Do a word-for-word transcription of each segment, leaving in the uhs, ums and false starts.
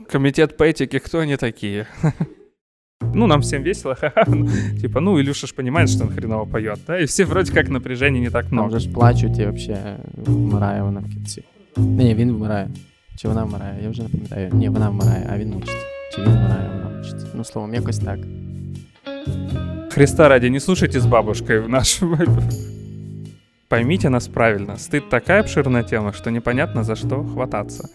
Комитет по этике, кто они такие? Ну, нам всем весело, типа, ну, Илюша ж понимает, что он хреново поет, да, и все вроде как напряжения не так много. Там же ж плачуть і взагалі вмирає вона в кінці. Ні, він вмирає. Чи вона вмирає? Я вже не пам'ятаю. Ні, вона вмирає, а він мучиться. Чи він вмирає, а вона мучиться. Ну, словом, якось так. Христа ради, не слушайте с бабушкой в нашем... Поймите нас правильно. Стыд такая обширная тема, что непонятно, за что хвататься.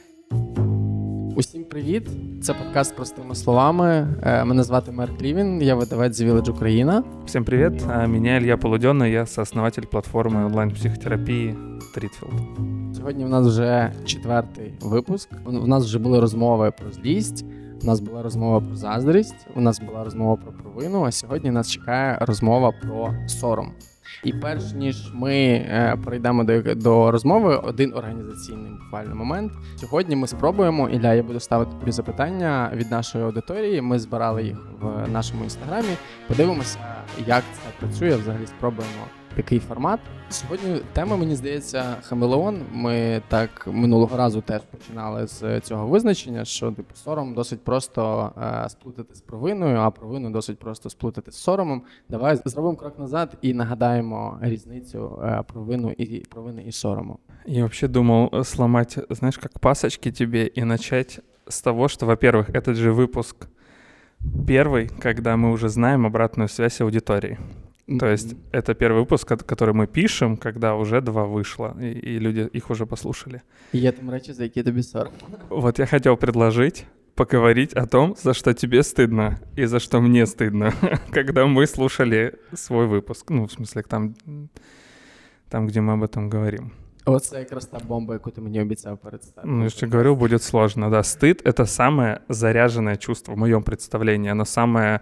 Усім привіт! Це подкаст «Простими словами». Мене звати Марк Лівін, я видавець The Village Україна. Всем привет, меня Илья Полуденный, я сооснователь платформы онлайн-психотерапії Трітфілд. Сьогодні в нас вже четвертий випуск. У нас вже були розмови про злість, у нас була розмова про заздрість, у нас була розмова про провину, а сьогодні нас чекає розмова про сором. І перш ніж ми е, перейдемо до, до розмови, один організаційний буквально момент. Сьогодні ми спробуємо, Ілля, я буду ставити тобі запитання від нашої аудиторії. Ми збирали їх в нашому інстаграмі. Подивимося, як це працює. Взагалі спробуємо такий формат. Сьогодні тема, мені здається, хамелеон. Ми так минулого разу теж починали з цього визначення, що типу сором досить просто е, сплутати з провиною, а провину досить просто сплутати з соромом. Давай зробимо крок назад і нагадаємо різницю е, провину і провини і сорому. Я вообще думал сломать, знаешь, как пасочки тебе и начать с того, что, во-первых, этот же выпуск первый, когда мы уже знаем обратную связь аудитории. То есть это первый выпуск, который мы пишем, когда уже два вышло, и, и люди их уже послушали. И є там речі, за які тобі сором. Вот я хотел предложить поговорить о том, за что тебе стыдно и за что мне стыдно, когда мы слушали свой выпуск. Ну, в смысле, там, там где мы об этом говорим. Оце якраз та бомба, яку ти мені обіцяв представити. Ну, я же говорил, будет сложно, да. Стыд — это самое заряженное чувство в моем представлении. Оно самое...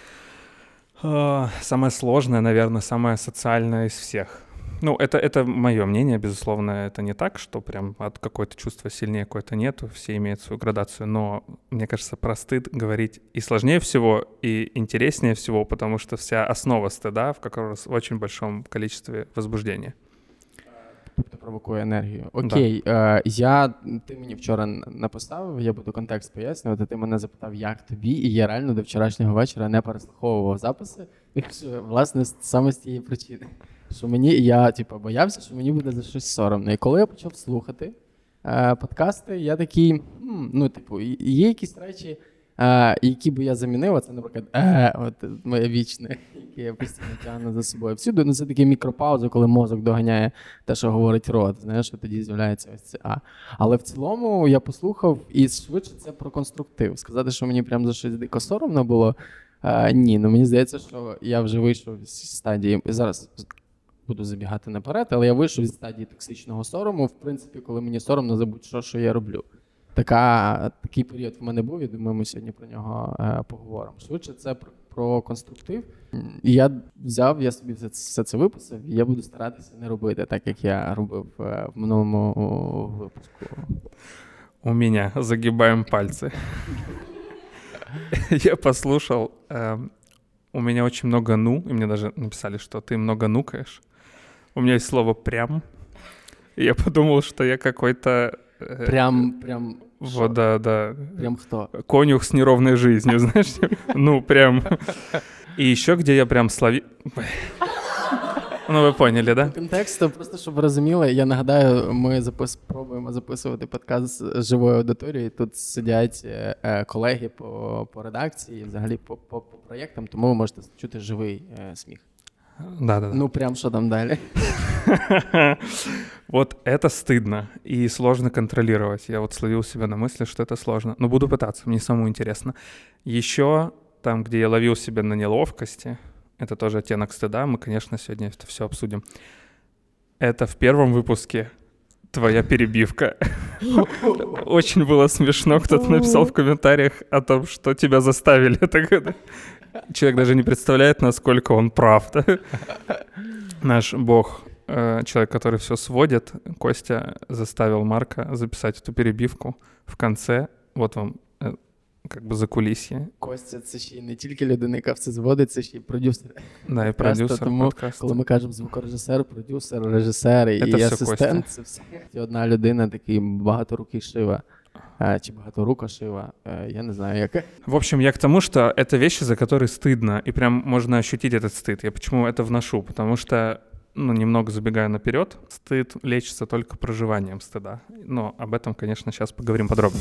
Самое сложное, наверное, самое социальное из всех. Ну, это, это мое мнение, безусловно, это не так, что прям от какое-то чувство сильнее, какое-то нету, все имеют свою градацию, но, мне кажется, про стыд говорить и сложнее всего, и интереснее всего, потому что вся основа стыда в как раз в очень большом количестве возбуждения. Тобто провокує енергію. Окей, да. е, я, ти мені вчора написав, я буду контекст пояснювати, ти мене запитав, як тобі, і я реально до вчорашнього вечора не переслуховував записи, що, власне, саме з тієї причини. Що мені, я, типу, боявся, що мені буде за щось соромно. І коли я почав слухати е, подкасти, я такий, м, ну, типу, є якісь речі, Uh, які би я замінив, а це, наприклад, е, от моє вічне, яке я постійно тягну за собою. Всюди, ну, це такі мікропаузи, коли мозок доганяє те, що говорить рот, знаєш, що тоді з'являється ось це а. Але в цілому я послухав, і швидше це про конструктив. Сказати, що мені прям за щось дико соромно було, uh, ні, ну мені здається, що я вже вийшов з стадії, зараз буду забігати наперед, але я вийшов зі стадії токсичного сорому, в принципі, коли мені соромно за будь-що, що я роблю. Така, такий період в мене був, я думаю, ми сьогодні про нього е, поговоримо. Швидше це про, про конструктив. І я взяв, я собі все, все це виписав, і я буду старатися не робити так, як я робив е, в минулому випуску. У меня загибаем пальцы. Я послушал, у меня очень много «ну», и мне даже написали, что ты много нукаешь. У меня есть слово «прям». Я подумал, что я какой-то... Прям, прям... Вот, да, да. Прям кто? Конюх с неровной жизнью, знаешь? Ну, прям... И еще где я прям слови... Ну, ви поняли, да? Контексту, просто щоб ви розуміли, я нагадаю, ми запис... пробуємо записувати подкаст з живою аудиторією. Тут сидять е, колеги по, по редакції, взагалі по, по, по проєктам, тому ви можете чути живий е, сміх. Да, да, да. Ну, прям що там далі? Вот это стыдно и сложно контролировать. Я вот словил себя на мысли, что это сложно. Но буду пытаться, мне самому интересно. Еще там, где я ловил себя на неловкости, это тоже оттенок стыда, мы, конечно, сегодня это все обсудим. Это в первом выпуске твоя перебивка. Очень было смешно, кто-то написал в комментариях о том, что тебя заставили это. Человек даже не представляет, насколько он прав. Да? Наш бог, человек, который все сводит, Костя заставил Марка записать эту перебивку в конце. Вот вам как бы закулисье. Костя — це ще й не тільки людина, яка все зводить, це ще й продюсер. Да, і продюсер тому, подкасту. Коли ми кажемо звукорежисер, продюсер, режисер і це асистент, все це все одна людина, такий багаторукий Шива. чи багаторукошива, я не знаю, яке. В общем, я к тому, что это вещи, за которые стыдно, и прям можно ощутить этот стыд. Я почему это вношу? Потому что, ну, немного забегая наперед, стыд лечится только проживанием стыда. Но об этом, конечно, сейчас поговорим подробнее.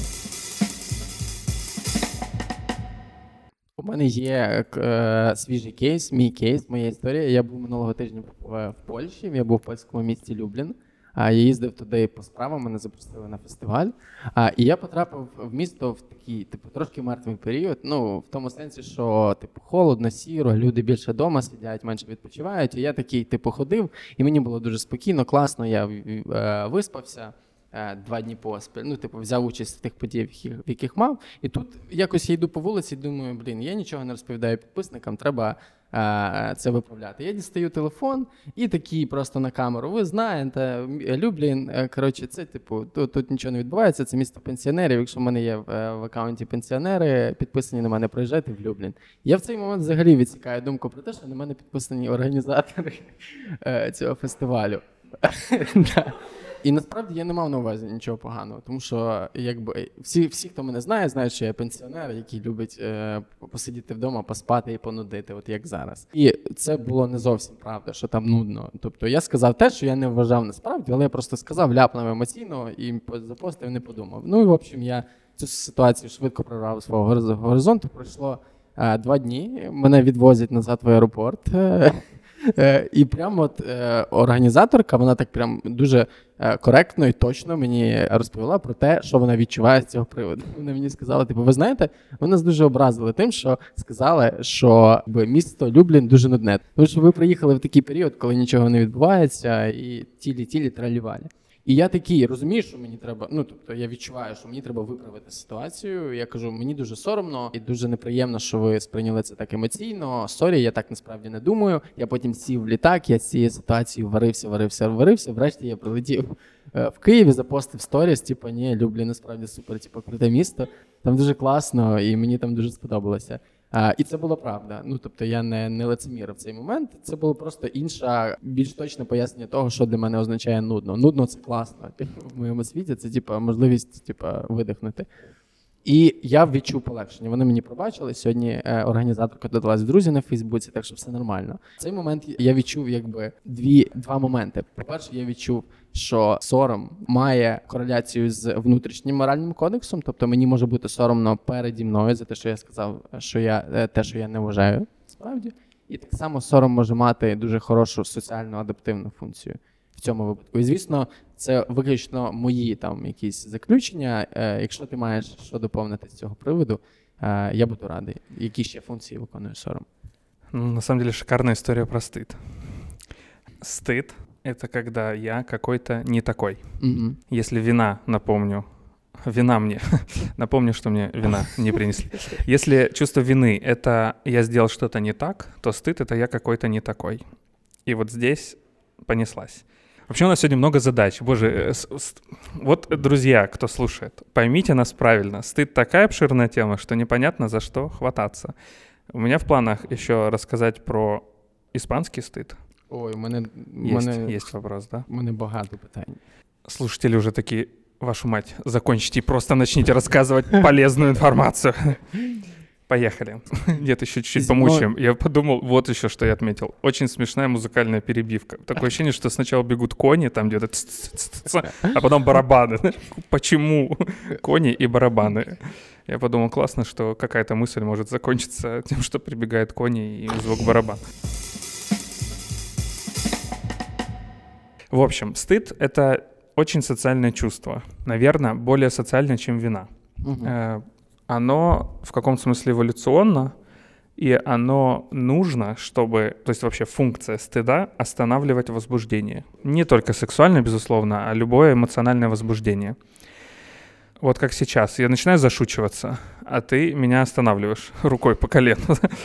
У мене є е, свіжий кейс, мій кейс, моя історія. Я був минулого тижня в, в Польщі, я був в польському місті Люблін. Я їздив туди по справам, мене запросили на фестиваль. А, і я потрапив в місто в такий, типу, трошки мертвий період. Ну, в тому сенсі, що, типу, холодно, сіро, люди більше вдома сидять, менше відпочивають. І я такий, типу, ходив, і мені було дуже спокійно, класно, я е, виспався е, два дні поспіль. Ну, типу, взяв участь в тих подіях, в яких, в яких мав. І тут якось я йду по вулиці і думаю, блін, я нічого не розповідаю підписникам, треба це виправляти. Я дістаю телефон і такий просто на камеру. Ви знаєте, Люблін, коротше, це, типу, тут, тут нічого не відбувається, це місто пенсіонерів. Якщо в мене є в, в аккаунті пенсіонери, підписані на мене, приїжджайте в Люблін. Я в цей момент взагалі відсікаю думку про те, що на мене підписані організатори цього фестивалю. І насправді я не мав на увазі нічого поганого, тому що якби всі, всі, хто мене знає, знають, що я пенсіонер, який любить е, посидіти вдома, поспати і понудити, от як зараз. І це було не зовсім правда, що там нудно. Тобто я сказав те, що я не вважав насправді, але я просто сказав, ляпнув емоційно і запостив, не подумав. Ну і, в общем, я цю ситуацію швидко прорвав свого горизонту. Пройшло е, два дні, мене відвозять назад в аеропорт. Е, І прямо от е, організаторка, вона так прям дуже е, коректно і точно мені розповіла про те, що вона відчуває з цього приводу. Вона мені сказала, типу, ви знаєте, ви нас дуже образили тим, що сказали, що місто Люблін дуже нудне. Тому що ви приїхали в такий період, коли нічого не відбувається, і тілі-тілі тралівалі. І я такий розумію, що мені треба, ну, тобто я відчуваю, що мені треба виправити ситуацію. Я кажу, мені дуже соромно і дуже неприємно, що ви сприйняли це так емоційно. Сорі, я так насправді не думаю. Я потім сів в літак, я з цією ситуацією варився, варився, варився. Врешті я прилетів в Київ і запостив сторіс, типу, ні, Люблін насправді супер, типу, круте місто. Там дуже класно і мені там дуже сподобалося. А, і це було правда. Ну, тобто я не, не лицемірив в цей момент. Це було просто інше, більш точне пояснення того, що для мене означає нудно. Нудно – це класно. В моєму світі це, типу, можливість, типу, видихнути. І я відчув полегшення. Вони мені пробачили. Сьогодні е, організаторка додалась в друзі на Фейсбуці, так що все нормально. В цей момент я відчув якби дві, два моменти. По-перше, я відчув, що сором має кореляцію з внутрішнім моральним кодексом, тобто мені може бути соромно переді мною за те, що я сказав, що я те, що я не вважаю, справді. І так само сором може мати дуже хорошу соціально адаптивну функцію в цьому випадку. І, звісно, це виключно мої там якісь заключення. Якщо ти маєш що доповнити з цього приводу, я буду радий. Які ще функції виконує сором? Ну, на самом деле шикарная история про стыд. Стыд — это когда я какой-то не такой. Mm-hmm. Если вина, напомню, вина мне, напомню, что мне вина не принесли. Если чувство вины — это я сделал что-то не так, то стыд — это я какой-то не такой. И вот здесь понеслась. Вообще у нас сегодня много задач. Боже, вот, друзья, кто слушает, поймите нас правильно. Стыд такая обширная тема, что непонятно, за что хвататься. У меня в планах еще рассказать про испанский стыд. Ой, у мене... Есть, мене, есть вопрос, да? У мене багато питань. Слушатели уже такие, вашу мать, закончите и просто начните рассказывать полезную информацию. Поехали. Нет, еще чуть-чуть помучаем. Я подумал, вот еще что я отметил. Очень смешная музыкальная перебивка. Такое ощущение, что сначала бегут кони, там где-то, а потом барабаны. Почему кони и барабаны? Я подумал, классно, что какая-то мысль может закончиться тем, что прибегают кони и звук барабана. В общем, стыд — это очень социальное чувство. Наверное, более социальное, чем вина. Угу. Оно в каком-то смысле эволюционно, и оно нужно, чтобы... То есть вообще функция стыда — останавливать возбуждение. Не только сексуальное, безусловно, а любое эмоциональное возбуждение. Вот как сейчас. Я начинаю зашучиваться, а ты меня останавливаешь рукой по колену.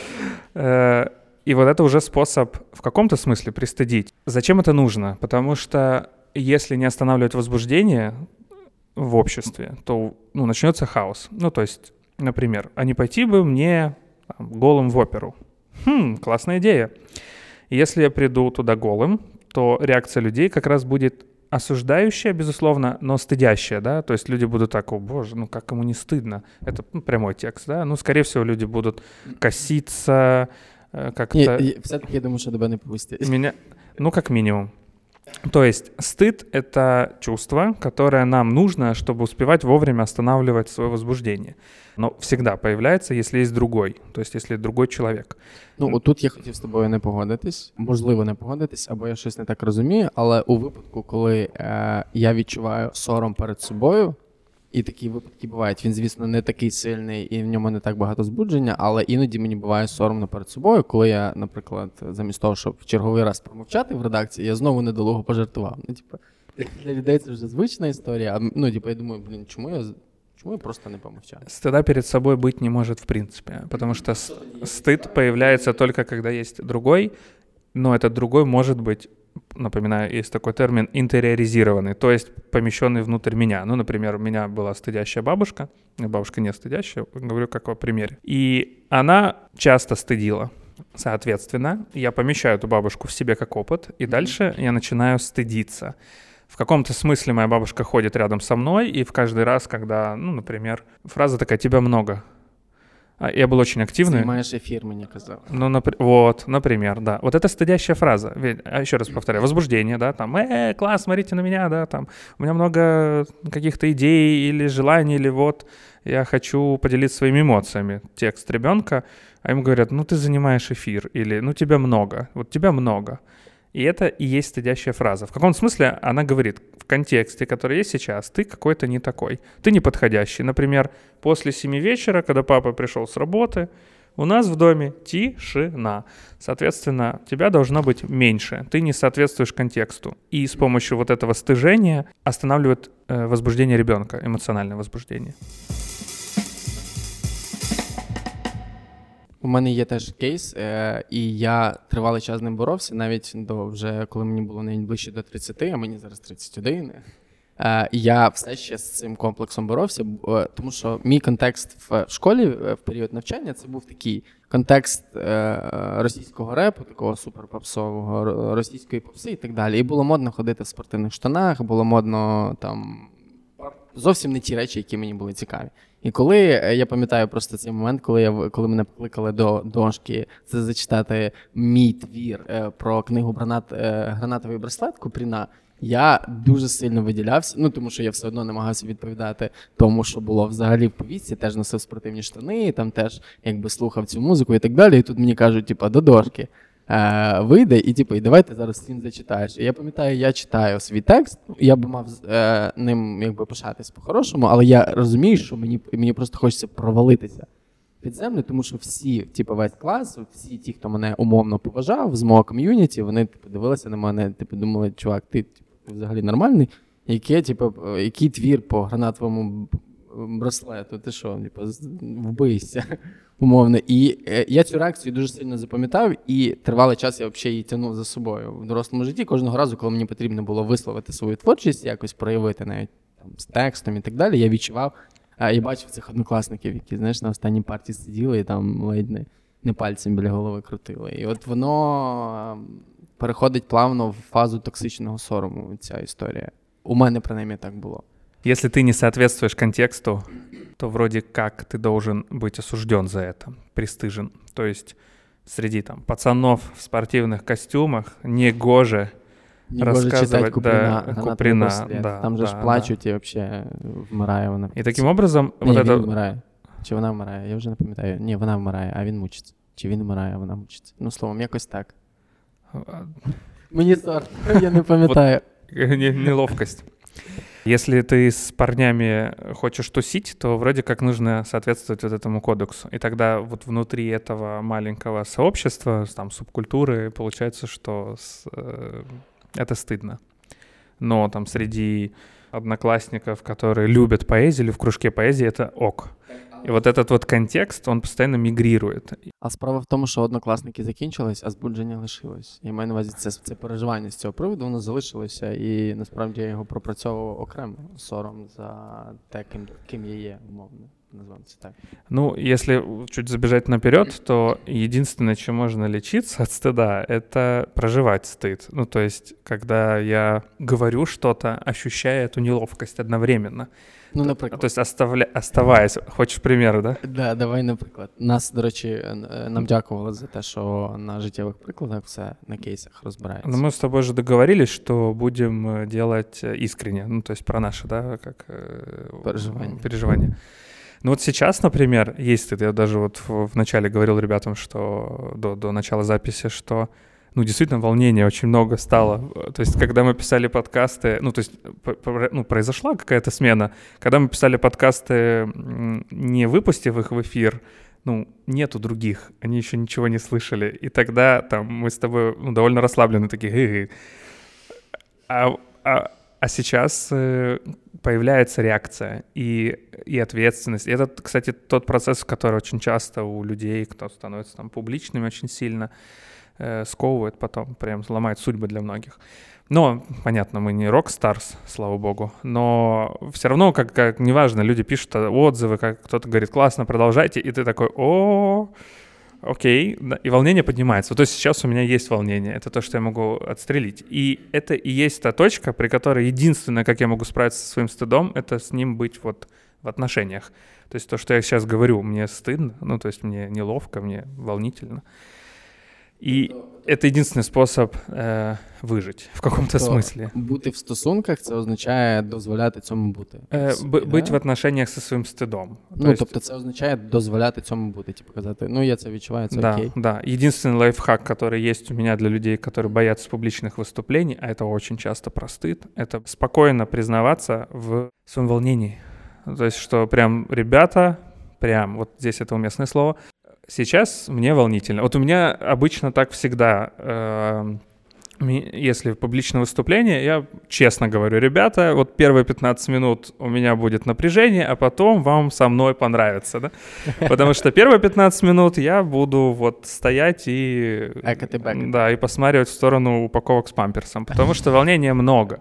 И вот это уже способ в каком-то смысле пристыдить. Зачем это нужно? Потому что если не останавливать возбуждение в обществе, то, ну, начнется хаос. Ну, то есть, например, а не пойти бы мне там, голым в оперу? Хм, классная идея. Если я приду туда голым, то реакция людей как раз будет осуждающая, безусловно, но стыдящая, да, то есть люди будут так, о боже, ну как ему не стыдно, это ну, прямой текст, да, ну, скорее всего, люди будут коситься, как-то... Я, я, все-таки я думаю, что тебя не пустят. Меня, ну, как минимум. То есть стыд — это чувство, которое нам нужно, чтобы успевать вовремя останавливать свое возбуждение. Но всегда появляется, если есть другой, то есть если другой чоловік. Ну, отут я хотів з тобою не погодитись, можливо, не погодитись, або я щось не так розумію, але у випадку, коли е, я відчуваю сором перед собою, і такі випадки бувають, він, звісно, не такий сильний і в ньому не так багато збудження, але іноді мені буває соромно перед собою, коли я, наприклад, замість того, щоб в черговий раз промовчати в редакції, я знову недолуго пожартував. Ну, типу, для людей це вже звична історія, а ну, типу, я думаю, блін, чому я... Почему я просто не помолчал? Стыда перед собой быть не может в принципе, потому что стыд появляется только когда есть другой, но этот другой может быть, напоминаю, есть такой термин, интериоризированный, то есть помещенный внутрь меня. Ну, например, у меня была стыдящая бабушка, бабушка не стыдящая, говорю как о примере, и она часто стыдила. Соответственно, я помещаю эту бабушку в себе как опыт, и дальше я начинаю стыдиться. В каком-то смысле моя бабушка ходит рядом со мной, и в каждый раз, когда, ну, например, фраза такая «тебя много». Я был очень активный. Снимаешь эфир, мне казалось. Ну, напр- вот, например, да. Вот это стыдящая фраза. Ведь, а еще раз повторяю, возбуждение, да, там, э, класс, смотрите на меня, да, там, у меня много каких-то идей или желаний, или вот, я хочу поделиться своими эмоциями. Текст ребенка, а ему говорят, ну, ты занимаешь эфир, или, ну, тебя много, вот тебя много. И это и есть стыдящая фраза. В каком смысле она говорит, в контексте, который есть сейчас, ты какой-то не такой, ты неподходящий. Например, после семи вечера, когда папа пришел с работы, у нас в доме тишина. Соответственно, тебя должно быть меньше, ты не соответствуешь контексту. И с помощью вот этого стыжения останавливает э, возбуждение ребенка, эмоциональное возбуждение. У мене є теж кейс, е, і я тривалий час з ним боровся, навіть до вже коли мені було навіть ближче до тридцяти, а мені зараз тридцять один. Е, я все ще з цим комплексом боровся, е, тому що мій контекст в школі в період навчання це був такий контекст е, російського репу, такого суперпопсового, російської попси і так далі. І було модно ходити в спортивних штанах, було модно там зовсім не ті речі, які мені були цікаві. І коли, я пам'ятаю просто цей момент, коли, я, коли мене покликали до дошки це зачитати мій твір е, про книгу «Гранат, е, «Гранатовий браслет» Купріна, я дуже сильно виділявся, ну тому що я все одно намагався відповідати тому, що було взагалі в повістці, теж носив спортивні штани, там теж якби слухав цю музику і так далі. І тут мені кажуть, типа, до дошки е, вийде і типу, і давай ти зараз він зачитаєш. І я пам'ятаю, я читаю свій текст, я б мав е, ним якби пишатись по-хорошому, але я розумію, що мені, мені просто хочеться провалитися під землю, тому що всі, типу, весь клас, всі ті, хто мене умовно поважав з мого ком'юніті, вони типу, дивилися на мене, типу, думали, чувак, ти типу, взагалі нормальний, Яке, типу, який твір по гранатовому браслету, ти що, типу, вбийся, умовно. І е, я цю реакцію дуже сильно запам'ятав, і тривалий час я взагалі її тягнув за собою в дорослому житті. Кожного разу, коли мені потрібно було висловити свою творчість, якось проявити навіть там, з текстом і так далі, я відчував, е, я бачив цих однокласників, які, знаєш, на останній партії сиділи і там ледь не, не пальцем біля голови крутили. І от воно переходить плавно в фазу токсичного сорому, ця історія. У мене, принаймні, так було. Если ты не соответствуешь контексту, то вроде как ты должен быть осужден за это, пристыжен. То есть среди там пацанов в спортивных костюмах негоже рассказывать Куприна, да, Куприна, да, там же да, ж плачуть да. І взагалі вмирає вона. І таким образом... Ні, вот він это... вмирає. Чи вона вмирає? Я вже не пам'ятаю. Ні, вона вмирає, а він мучиться. Чи він вмирає, а вона мучиться. Ну, словом, якось так. Мені сором, я не пам'ятаю. Неловкость. Если ты с парнями хочешь тусить, то вроде как нужно соответствовать вот этому кодексу. И тогда вот внутри этого маленького сообщества, там, субкультуры, получается, что с, э, это стыдно. Но там среди одноклассников, которые любят поэзию или в кружке поэзии, это ок. І от этот вот контекст, він постійно мігрірує. А справа в тому, що однокласники закінчились, а збудження лишилось. Я маю на увазі, це, це переживання з цього приводу, воно залишилося, і насправді я його пропрацьовував окремо, сором за те, ким, ким я є, умовно. назовем це так. Ну, если чуть забежать наперед, то единственное, чем можно лечиться от стыда, это проживать стыд. Ну, то есть, когда я говорю что-то, ощущая эту неловкость одновременно. Ну, наприклад. То есть, оставля... оставаясь. Хочеш пример, да? Да, давай, наприклад. Нас, до речі, нам дякували за те, що на життєвих прикладах все на кейсах розбирається. Ну, мы с тобой же договорились, что будем делать искренне. Ну, то есть, про наши, да, как... Переживания. Переживания. Ну вот сейчас, например, есть стыд. Я даже вот в, в начале говорил ребятам, что до, до начала записи, что, ну, действительно, волнения очень много стало. То есть, когда мы писали подкасты, ну, то есть, ну, произошла какая-то смена. Когда мы писали подкасты, не выпустив их в эфир, ну, нету других, они еще ничего не слышали. И тогда там мы с тобой, ну, довольно расслаблены, такие, гы-гы. А, а, а сейчас э, появляется реакция и, и ответственность. И это, кстати, тот процесс, который очень часто у людей, кто становится там публичными очень сильно, э, сковывает потом, прям ломает судьбы для многих. Но, понятно, мы не рок-старс, слава богу, но все равно, как, как неважно, люди пишут отзывы, как кто-то говорит, классно, продолжайте, и ты такой, о, окей, и волнение поднимается. То есть сейчас у меня есть волнение, это то, что я могу отстрелить. И это и есть та точка, при которой единственное, как я могу справиться со своим стыдом, это с ним быть вот в отношениях. То есть то, что я сейчас говорю, мне стыдно, ну, то есть мне неловко, мне волнительно. І це єдиний спосіб е, вижити в якомусь смислі. Бути в стосунках – це означає дозволяти цьому бути. Е, б, да? Бути в отношениях зі своїм стидом. Ну, тобто, тобто це означає дозволяти цьому бути. Типу казати, ну, я це відчуваю, це да, окей. Да, єдиний лайфхак, який є у мене для людей, які бояться публічних виступлень, а це дуже часто про стид, це спокійно признаватися в своєму волненні. То есть, что прям ребята, прям, вот здесь это уместное слово, сейчас мне волнительно. Вот у меня обычно так всегда, э, если публичное выступление, я честно говорю, ребята, вот первые пятнадцать минут у меня будет напряжение, а потом вам со мной понравится, да? Потому что первые пятнадцать минут я буду вот стоять и... Да, и посматривать в сторону упаковок с памперсом, потому что волнения много.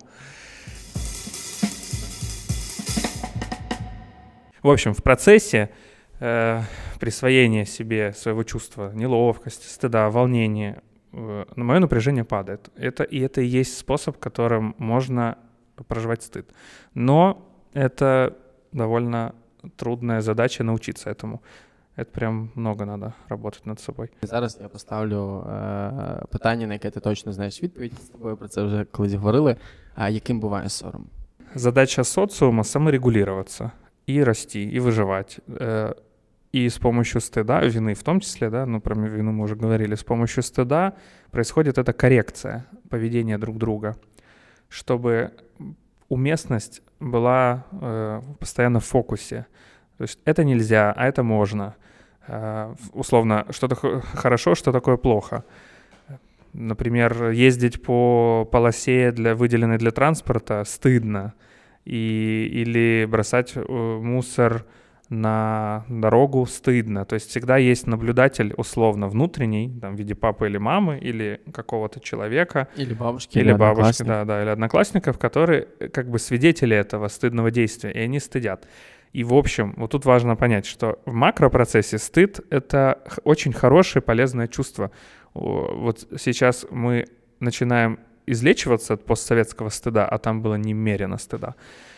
В общем, в процессе э, присвоения себе своего чувства неловкости, стыда, волнения, э, мое напряжение падает. Это, и это и есть способ, которым можно проживать стыд. Но это довольно трудная задача научиться этому. Это прям много надо работать над собой. Зараз я поставлю е- питання, на яке ти точно знаєш відповідь. З тобою про це вже колись говорили. А яким буває сором? Задача социума — саморегулироваться. И расти, и выживать. И с помощью стыда, вины в том числе, да, ну про вину мы уже говорили, с помощью стыда происходит эта коррекция поведения друг друга, чтобы уместность была э, постоянно в фокусе. То есть это нельзя, а это можно. Э, условно, что-то хорошо, что такое плохо. Например, ездить по полосе, для, выделенной для транспорта, стыдно. И, или бросать мусор на дорогу стыдно. То есть всегда есть наблюдатель условно внутренний, там, в виде папы или мамы, или какого-то человека. Или бабушки, или, или бабушки, да, да, или одноклассников, которые как бы свидетели этого стыдного действия, и они стыдят. И в общем, вот тут важно понять, что в макропроцессе стыд — это очень хорошее, полезное чувство. Вот сейчас мы начинаем излечиваться от постсоветского стыда, а там было немерено стыда.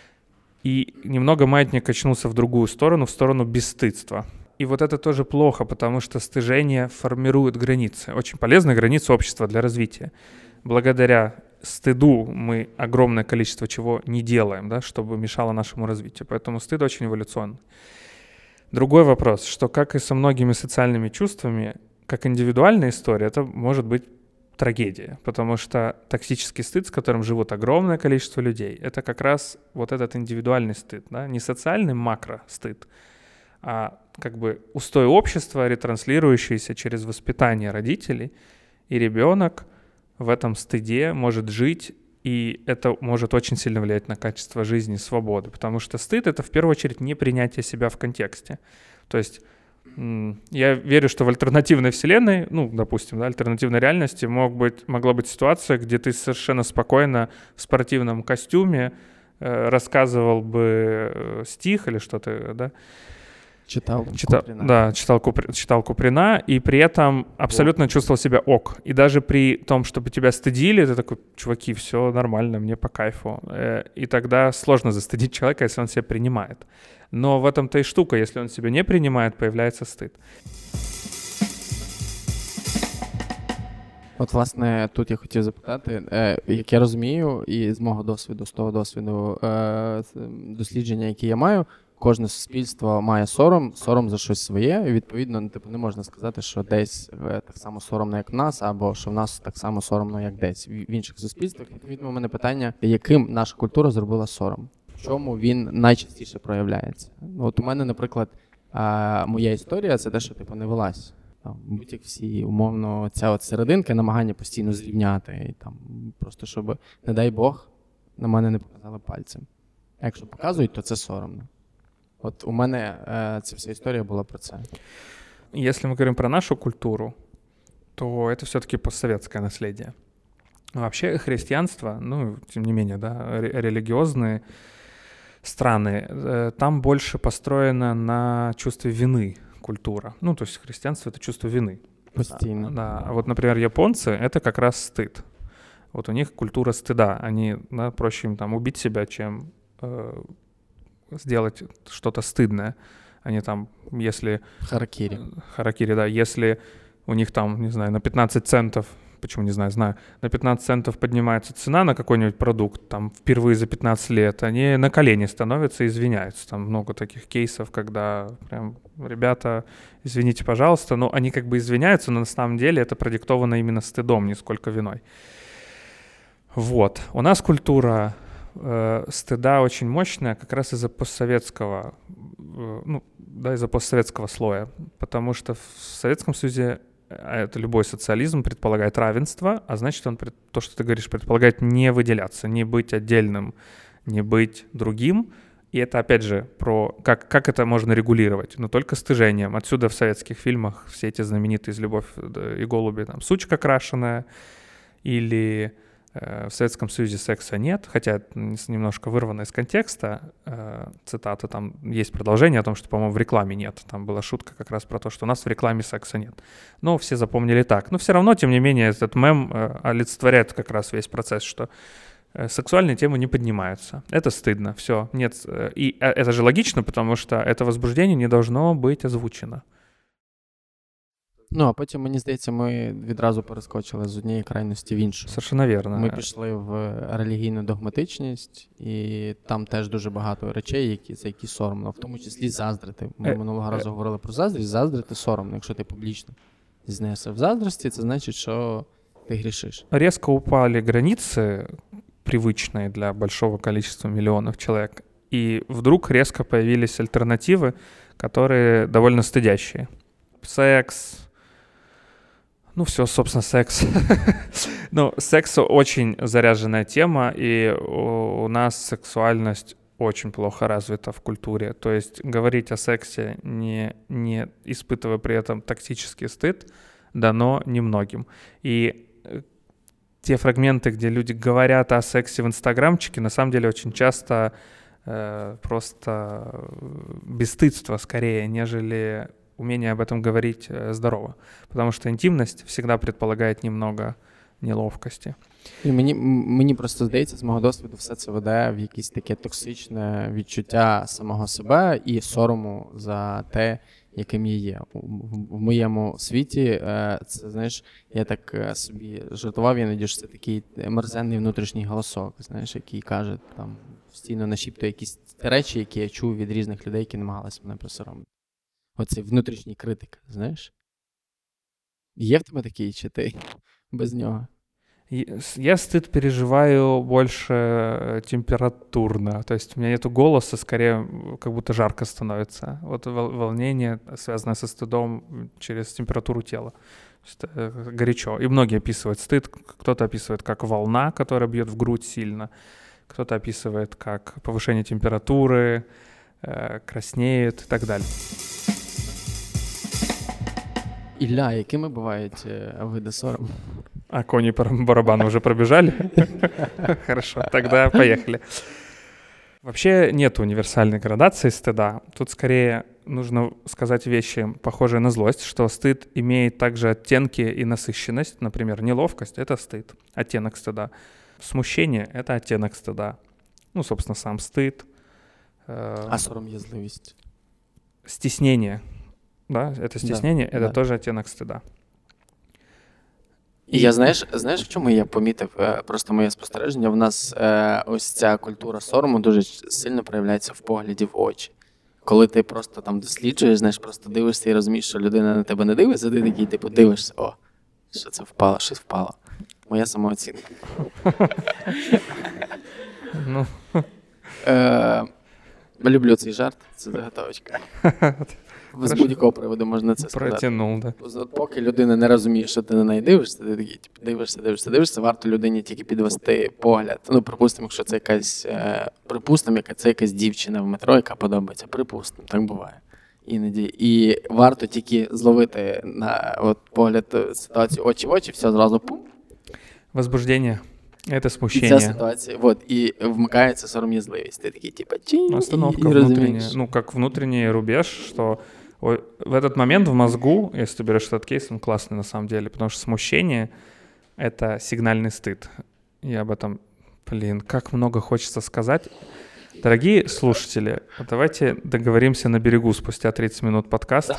И немного маятник качнулся в другую сторону, в сторону бесстыдства. И вот это тоже плохо, потому что стыжение формирует границы. Очень полезные границы общества для развития. Благодаря стыду мы огромное количество чего не делаем, да, чтобы мешало нашему развитию. Поэтому стыд очень эволюционный. Другой вопрос, что, как и со многими социальными чувствами, как индивидуальная история, это может быть трагедия, потому что токсический стыд, с которым живут огромное количество людей, это как раз вот этот индивидуальный стыд, да? Не социальный макро-стыд, а как бы устой общества, ретранслирующийся через воспитание родителей, и ребенок в этом стыде может жить, и это может очень сильно влиять на качество жизни, свободы, потому что стыд — это в первую очередь непринятие себя в контексте. То есть я верю, что в альтернативной вселенной, ну, допустим, да, альтернативной реальности мог быть, могла быть ситуация, где ты совершенно спокойно в спортивном костюме э, рассказывал бы стих или что-то, да, Читал, читал Куприна. Да, читал, Купри, читал Куприна, и при этом абсолютно чувствовал себя ок. И даже при том, чтобы тебя стыдили, ты такой, чуваки, все нормально, мне по кайфу. И тогда сложно застыдить человека, если он себя принимает. Но в этом-то и штука, если он себя не принимает, появляется стыд. От, власне, тут я хотів запитати, е, як я розумію, і з мого досвіду, з того досвіду е, дослідження, які я маю, кожне суспільство має сором, сором за щось своє, і, відповідно, типу, не можна сказати, що десь е, так само соромно, як в нас, або що в нас так само соромно, як десь в інших суспільствах. Відповідно, у мене питання, яким наша культура зробила сором? В чому він найчастіше проявляється? От у мене, наприклад, е, моя історія – це те, що, типу, не велась. Там, будь-як всі, умовно, ця от серединка, намагання постійно зрівняти, і там, просто щоб, не дай Бог, на мене не показали пальцем. А якщо показують, то це соромно. От у мене е, ця вся історія була про це. Если мы говорим про нашу культуру, то это все-таки постсоветское наследие. Вообще христианство, ну, тем не менее, да, религиозные страны, э, там больше построено на чувстве вины культура. Ну, то есть христианство — это чувство вины. Постійно. Да. А вот, например, японцы — это как раз стыд. Вот у них культура стыда. Они, да, проще им там убить себя, чем э, сделать что-то стыдное. Они там, если... Харакири. Харакири, да. Если у них там, не знаю, на пятнадцать центов, почему не знаю, знаю, на пятнадцать центов поднимается цена на какой-нибудь продукт, там, впервые за пятнадцать лет, они на колени становятся и извиняются. Там много таких кейсов, когда прям, ребята, извините, пожалуйста, но они как бы извиняются, но на самом деле это продиктовано именно стыдом, не сколько виной. Вот. У нас культура э, стыда очень мощная как раз из-за постсоветского, э, ну, да, из-за постсоветского слоя, потому что в Советском Союзе это любой социализм предполагает равенство, а значит, он, то, что ты говоришь, предполагает не выделяться, не быть отдельным, не быть другим. И это, опять же, про как, как это можно регулировать, но только стыжением. Отсюда в советских фильмах все эти знаменитые «Из любовь и голуби», там, «Сучка крашеная», или э, в Советском Союзе секса нет, хотя немножко вырвано из контекста, э, цитата, там есть продолжение о том, что, по-моему, в рекламе нет. Там была шутка как раз про то, что у нас в рекламе секса нет. Но все запомнили так. Но все равно, тем не менее, этот мем э, олицетворяет как раз весь процесс, что сексуальные темы не поднимаются. Это стыдно, все. Нет. И это же логично, потому что это возбуждение не должно быть озвучено. Ну, а потім, мені здається, ми відразу перескочили з однієї крайності в іншу. Совершенно верно. Ми пішли в релігійну догматичність, і там теж дуже багато речей, які, за які соромно, в тому числі заздрити. Ми е, минулого разу е, говорили про заздрість, заздрити соромно, якщо ти публічно зізнаєшся в заздрості, це значить, що ти грішиш. Резко упали границы, привычные для большого количества миллионов человек, и вдруг резко появились альтернативы, которые довольно стыдящие. Секс, ну все, собственно, секс. Ну, секс очень заряженная тема, и у нас сексуальность очень плохо развита в культуре. То есть говорить о сексе, не, не испытывая при этом токсический стыд, дано немногим. И те фрагменты, где люди говорят о сексе в инстаграмчике, на самом деле очень часто э, просто бесстыдство скорее, нежели умение об этом говорить э, здорово. Потому что интимность всегда предполагает немного неловкості. І мені, мені просто здається, з мого досвіду все це веде в якесь таке токсичне відчуття самого себе і сорому за те, яким я є. В моєму світі, це, знаєш, я так собі жартував, іноді, що це такий мерзенний внутрішній голосок, знаєш, який каже, там, постійно нашіптує якісь речі, які я чув від різних людей, які намагалися мене присоромити. Оцей внутрішній критик, знаєш? Є в тебе такий, чи ти без нього? Я стыд переживаю больше температурно, то есть у меня нету голоса, скорее как будто жарко становится. Вот волнение, связанное со стыдом через температуру тела. Горячо. И многие описывают стыд. Кто-то описывает как волна, которая бьет в грудь сильно. Кто-то описывает как повышение температуры, краснеет и так далее. Ілля, якими бувають види сорому? А кони по барабану уже пробежали? Хорошо, тогда поехали. Вообще нет универсальной градации стыда. Тут скорее нужно сказать вещи, похожие на злость, что стыд имеет также оттенки и насыщенность. Например, неловкость — это стыд, оттенок стыда. Смущение — это оттенок стыда. Ну, собственно, сам стыд. Э, а сором'язливість? Стеснение. Да, это стеснение, да, это да. тоже оттенок стыда. І я, знаєш, знаєш, в чому я помітив, просто моє спостереження, в нас е, ось ця культура сорому дуже сильно проявляється в погляді в очі. Коли ти просто там досліджуєш, знаєш, просто дивишся і розумієш, що людина на тебе не дивиться, ти такий, типу, дивишся, о, що це впало, щось впало. Моя самооцінка. Ну. Е, люблю цей жарт, це заготовочка. З будь-якого приводу можна це сказати. Протягнув, да. Поки людина не розуміє, що ти на неї дивишся, ти такий, типу, дивишся, дивишся, дивишся, варто людині тільки підвести погляд. Ну, припустимо, якщо це якась, е, припустимо, яка це якась дівчина в метро, яка подобається. Припустимо, так буває іноді. І варто тільки зловити на от, погляд ситуацію очі в очі, все зразу пум. Возбуждение. Это смущение. І ця ситуація, вот, і вмикається сором'язливість. Ти такий, типа, чинь, остановка и, и внутренняя. Ну, как внутренний рубеж, что в этот момент в мозгу, если ты берешь этот кейс, он классный на самом деле, потому что смущение — это сигнальный стыд. Я об этом, блин, как много хочется сказать. Дорогие слушатели, давайте договоримся на берегу спустя тридцать минут подкаста,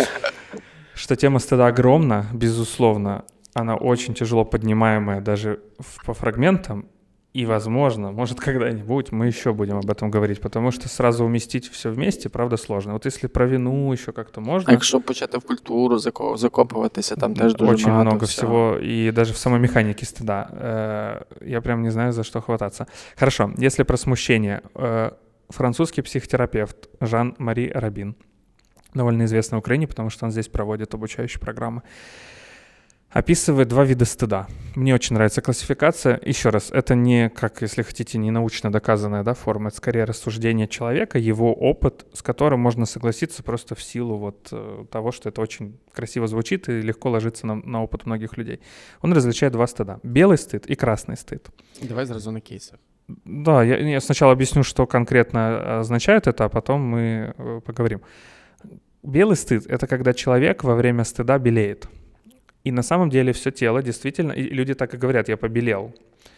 что тема стыда огромна, безусловно. Она очень тяжело поднимаемая даже по фрагментам. И, возможно, может, когда-нибудь мы еще будем об этом говорить, потому что сразу уместить все вместе, правда, сложно. Вот если про вину еще как-то можно... А якщо почати в культуру закопуватися, там теж дуже очень багато много всього. всего, и даже в самой механике стыда. Я прям не знаю, за что хвататься. Хорошо, если про смущение. Французский психотерапевт Жан-Мари Рабин, довольно известный в Украине, потому что он здесь проводит обучающие программы, описывает два вида стыда. Мне очень нравится классификация. Еще раз, это не, как, если хотите, не научно доказанная, да, форма, это скорее рассуждение человека, его опыт, с которым можно согласиться просто в силу вот того, что это очень красиво звучит и легко ложится на, на опыт многих людей. Он различает два стыда. Белый стыд и красный стыд. Давай сразу на кейсах. Да, я, я сначала объясню, что конкретно означает это, а потом мы поговорим. Белый стыд — это когда человек во время стыда белеет. И на самом деле все тело действительно, и люди так и говорят, я побелел.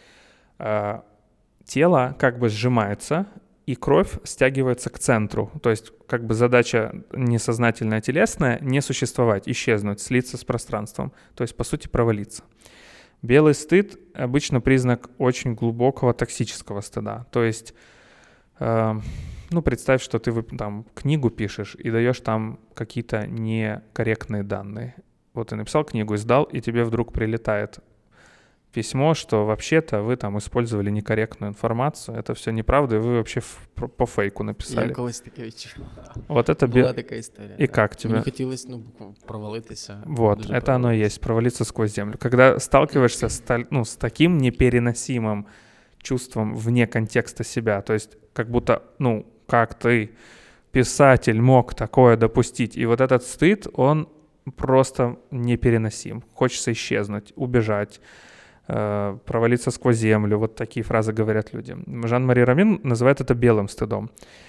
Тело как бы сжимается, и кровь стягивается к центру. То есть как бы задача несознательная, телесная — не существовать, исчезнуть, слиться с пространством. То есть, по сути, провалиться. Белый стыд — обычно признак очень глубокого токсического стыда. То есть, э, ну, представь, что ты там книгу пишешь и даешь там какие-то некорректные данные. Вот ты написал книгу, издал, и тебе вдруг прилетает письмо, что вообще-то вы там использовали некорректную информацию, это все неправда, и вы вообще в, по фейку написали. Я колись таке відчув. Вот это Була бе... така історія. И как тебе? Мені хотілося, ну, провалитися. Вот, это оно и есть, провалиться сквозь землю. Когда сталкиваешься с, ну, с таким непереносимым чувством вне контекста себя, то есть как будто, ну, как ты, писатель, мог такое допустить, и вот этот стыд, он просто непереносим. Хочется исчезнуть, убежать, э, провалиться сквозь землю. Вот такие фразы говорят люди. Жан-Мари Рабин называет это белым стыдом.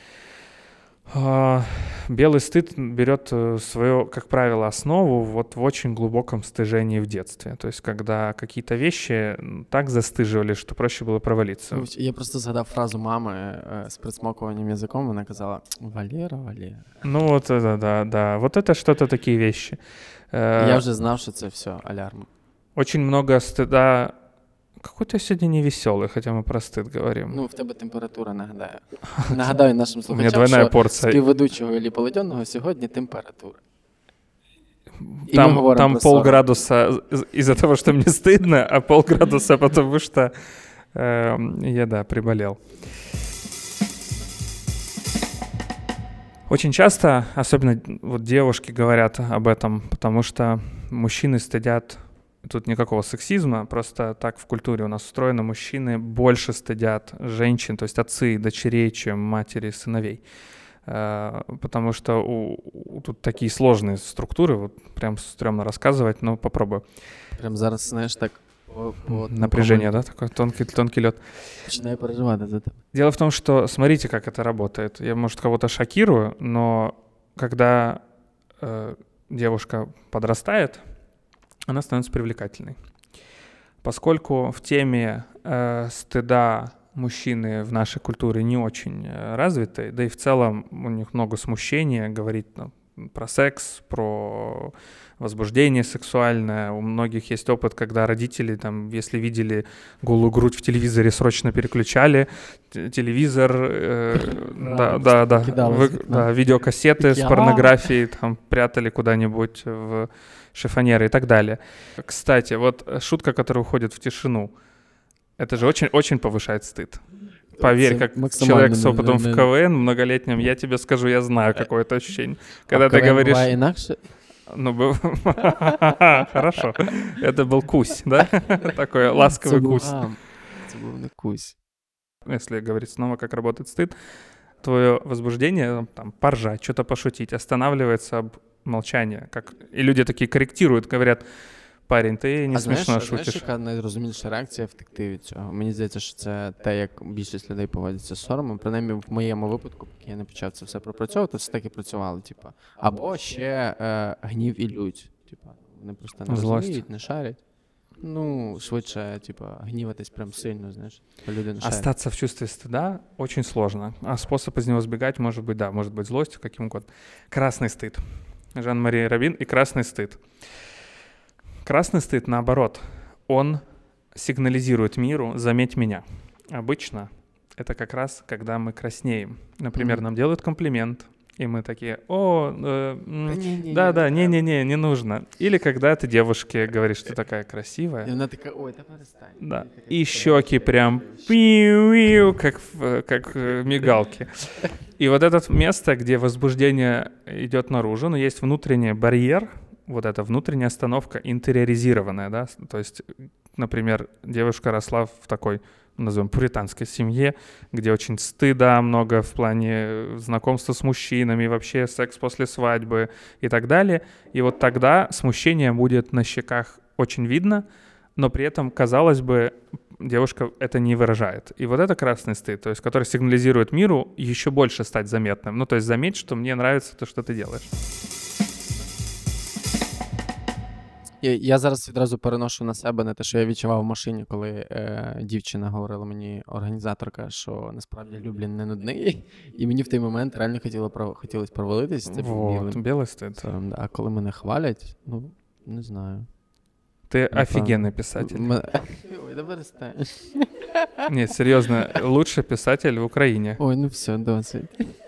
Э, белый стыд берет свою, как правило, основу вот в очень глубоком стыжении в детстве. То есть когда какие-то вещи так застыживали, что проще было провалиться. Я просто згадав фразу мами з присмокуванням язиком, вона казала «Валера, Валера». Ну вот это, да, да. Вот это что-то такие вещи. Я вже знав, що це все алярм. Очень много стыда. Какой-то сегодня невеселый, хотя мы про стыд говорим. Ну, в тебе температура, нагадаю. Нагадаю нашим слухачам, що двойна порція. Співведучого Іллі Полуденного сьогодні температура. Там, там полградуса из-за того, что мне стыдно, а полградуса потому что э, я, да, приболел. Очень часто, особенно вот девушки говорят об этом, потому что мужчины стыдят. Тут никакого сексизма, просто так в культуре у нас устроено. Мужчины больше стыдят женщин, то есть отцы и дочерей, чем матери и сыновей. Потому что у, у, тут такие сложные структуры, вот прям стрёмно рассказывать, но попробую. Прям зараз, знаешь, так... По, по Напряжение, да, такой тонкий, тонкий лед. Начинаю переживать за это. Дело в том, что смотрите, как это работает. Я, может, кого-то шокирую, но когда э, девушка подрастает, она становится привлекательной. Поскольку в теме э, стыда мужчины в нашей культуре не очень э, развиты, да и в целом у них много смущения говорить ну, про секс, про возбуждение сексуальное. У многих есть опыт, когда родители, там, если видели голую грудь в телевизоре, срочно переключали телевизор, э, да, да, да, вы, да, видеокассеты с порнографией там прятали куда-нибудь в шифонеры и так далее. Кстати, вот шутка, которая уходит в тишину, это же очень-очень повышает стыд. Поверь, как человек с опытом в КВН многолетнем, я тебе скажу, я знаю, какое это ощущение. Когда ты говоришь... инакше? Ну, был... Хорошо. Это был кусь, да? Такой ласковый кусь. Это был не кусь. Если говорить снова, как работает стыд, твое возбуждение, там, поржать, что-то пошутить, останавливается об молчание. Как... І люди такі корректирують, говорять, парень, ти не а смішно знаєш, шутиш. Знаєш, яка найрозумніша реакція втекти від цього? Мені здається, що це те, як більшість людей поводяться з соромом. Принаймні, в моєму випадку, поки я не почав це все пропрацьовувати, все так і працювало. Типу. Або ще е, гнів і лють. Типу, вони просто не Злость. розуміють, не шарять. Ну, швидше, типу, гніватись прям сильно, знаешь, люди не шарят. Остаться в чувстве стыда очень сложно. А способ из него сбегать может быть, да, может быть злостью, каким угодно. Красный стыд. Жан-Мари Равин и красный стыд. Красный стыд, наоборот, он сигнализирует миру «заметь меня». Обычно это как раз, когда мы краснеем. Например, mm-hmm. нам делают комплимент, и мы такие, о, э, да-да, не-не-не, не нужно. Или когда ты девушке говоришь, что ты такая красивая. И она такая, ой, да перестань. Да, и щеки прям пиу-пиу, как, как мигалки. И вот это место, где возбуждение идет наружу, но есть внутренний барьер, вот эта внутренняя остановка интериоризированная, да, то есть, например, девушка росла в такой, назовем, пуританской семье, где очень стыда много в плане знакомства с мужчинами, вообще секс после свадьбы и так далее. И вот тогда смущение будет на щеках очень видно, но при этом, казалось бы, девушка это не выражает. И вот это красный стыд, то есть, который сигнализирует миру еще больше стать заметным. Ну, то есть заметь, что мне нравится то, что ты делаешь. Я, я зараз відразу переношу на себе не те, що я відчував в машині, коли е, дівчина говорила мені, організаторка, що насправді Люблін не нудний. І мені в той момент реально хотіло, хотілося провалитись. Це вот, білий стид. Це, а коли мене хвалять, ну, не знаю. Ты не офигенный пам... писатель. М... Ой, да перестань. Нет, серьезно, лучший писатель в Украине. Ой, ну все, досить.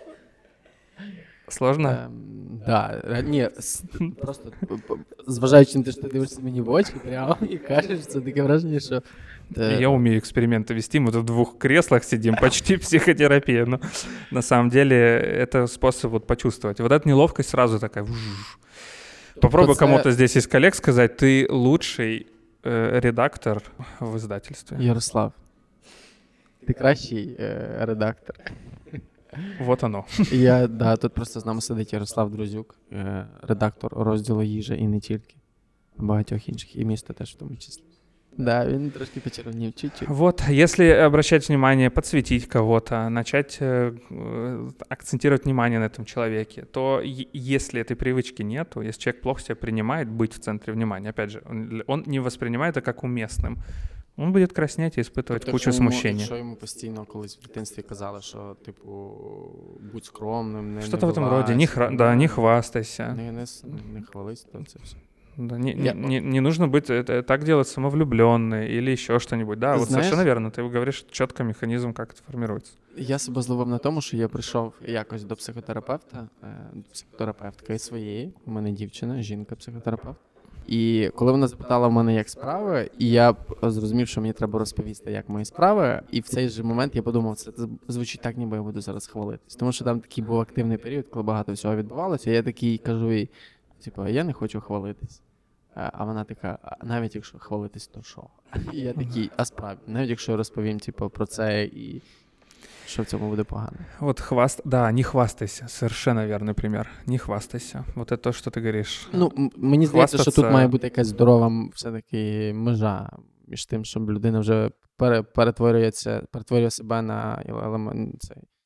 Сложно? Ем, да, ні, просто зважаючи на те, що ти дивишся мені в очі прямо і кажеш, це таке враження, що... Я умею эксперименты вести, мы тут в двух креслах сидим, почти психотерапия, но на самом деле это способ вот почувствовать. Вот эта неловкость сразу такая... Попробуй кому-то здесь из коллег сказать, ты лучший э, редактор в издательстве. Ярослав, ти кращий э, редактор. Вот оно. Я, да, тут просто з нами сидить Ярослав Друзюк, э, редактор розділу «Їжа» і не тільки, багатьох інших, і місто теж в тому числі. Да, він трошки почервонів чуть-чуть. Вот, если обращать внимание, подсветить кого-то, начать э, акцентировать внимание на этом человеке, то е- если этой привычки нету, если человек плохо себя принимает быть в центре внимания, опять же, он, он не воспринимает это как уместным, он буде краснеть і испытывать тобто, кучу смущення. Якщо йому постійно колись в дитинстві казали, що, типу, будь скромним, не Что-то в этом роде, не, хра... да, не хвастайся. Не, не, не хвались, то це все. Да, не, не, не, не нужно быть, это, так делать самовлюбленный или еще что-нибудь. Да, вот знаешь, совершенно верно. Ты говоришь четко механизм, как это формируется. Я себе зловив на тому, що я прийшов якось до психотерапевта, до психотерапевтки своєї, у мене дівчина, жінка-психотерапевт. І коли вона запитала в мене, як справи, і я зрозумів, що мені треба розповісти, як мої справи, і в цей же момент я подумав, це звучить так, ніби я буду зараз хвалитись. Тому що там такий був активний період, коли багато всього відбувалося, і я такий кажу їй, типу, я не хочу хвалитись. А вона така, навіть якщо хвалитись, то що? І я такий, а справді, навіть якщо я розповім, типу, про це і що в цьому буде погано. Вот хваст... Да, не хвастайся. Совершенно верный пример. Не хвастайся. Вот это то, що ти говориш. Ну, м- мені здається, що тут має бути якась здорова все-таки межа між тим, щоб людина вже пере- перетворюється, перетворює себе на елемент цей.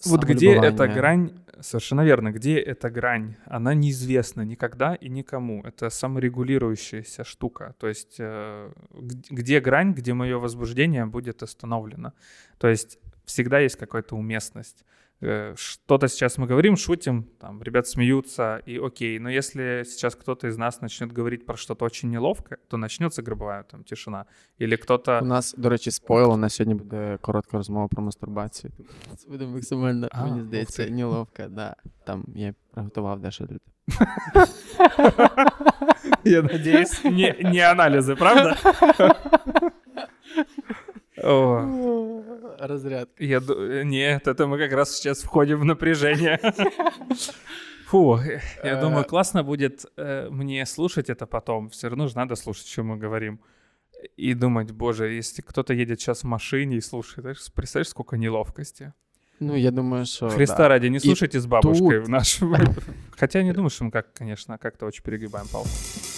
Вот где эта грань, совершенно верно, где эта грань, она неизвестна никогда и никому. Это саморегулирующаяся штука. То есть э, где грань, где мое возбуждение будет остановлено. То есть всегда есть какая-то уместность. Э, что-то сейчас мы говорим, шутим, там, ребят смеются, и окей. Но если сейчас кто-то из нас начнет говорить про что-то очень неловкое, то начнется гробовая там тишина. Или кто-то... У нас, до речі, спойлер, на сьогодні буде коротка розмова про мастурбацію. Це буде максимально, а, мені здається, неловко. Да. Там я приготував дещо для тебе. Я надеюсь, не, не анализы, правда? О. Разряд. Я, нет, это мы как раз сейчас входим в напряжение. Фу, я думаю, классно будет э, мне слушать это потом. Все равно же надо слушать, что мы говорим. И думать, боже, если кто-то едет сейчас в машине и слушает, представляешь, сколько неловкости. Ну, я думаю, что... Христа да. ради, не слушайте и с бабушкой тут... в нашем... Хотя не думаю, что мы, как, конечно, как-то очень перегибаем палку.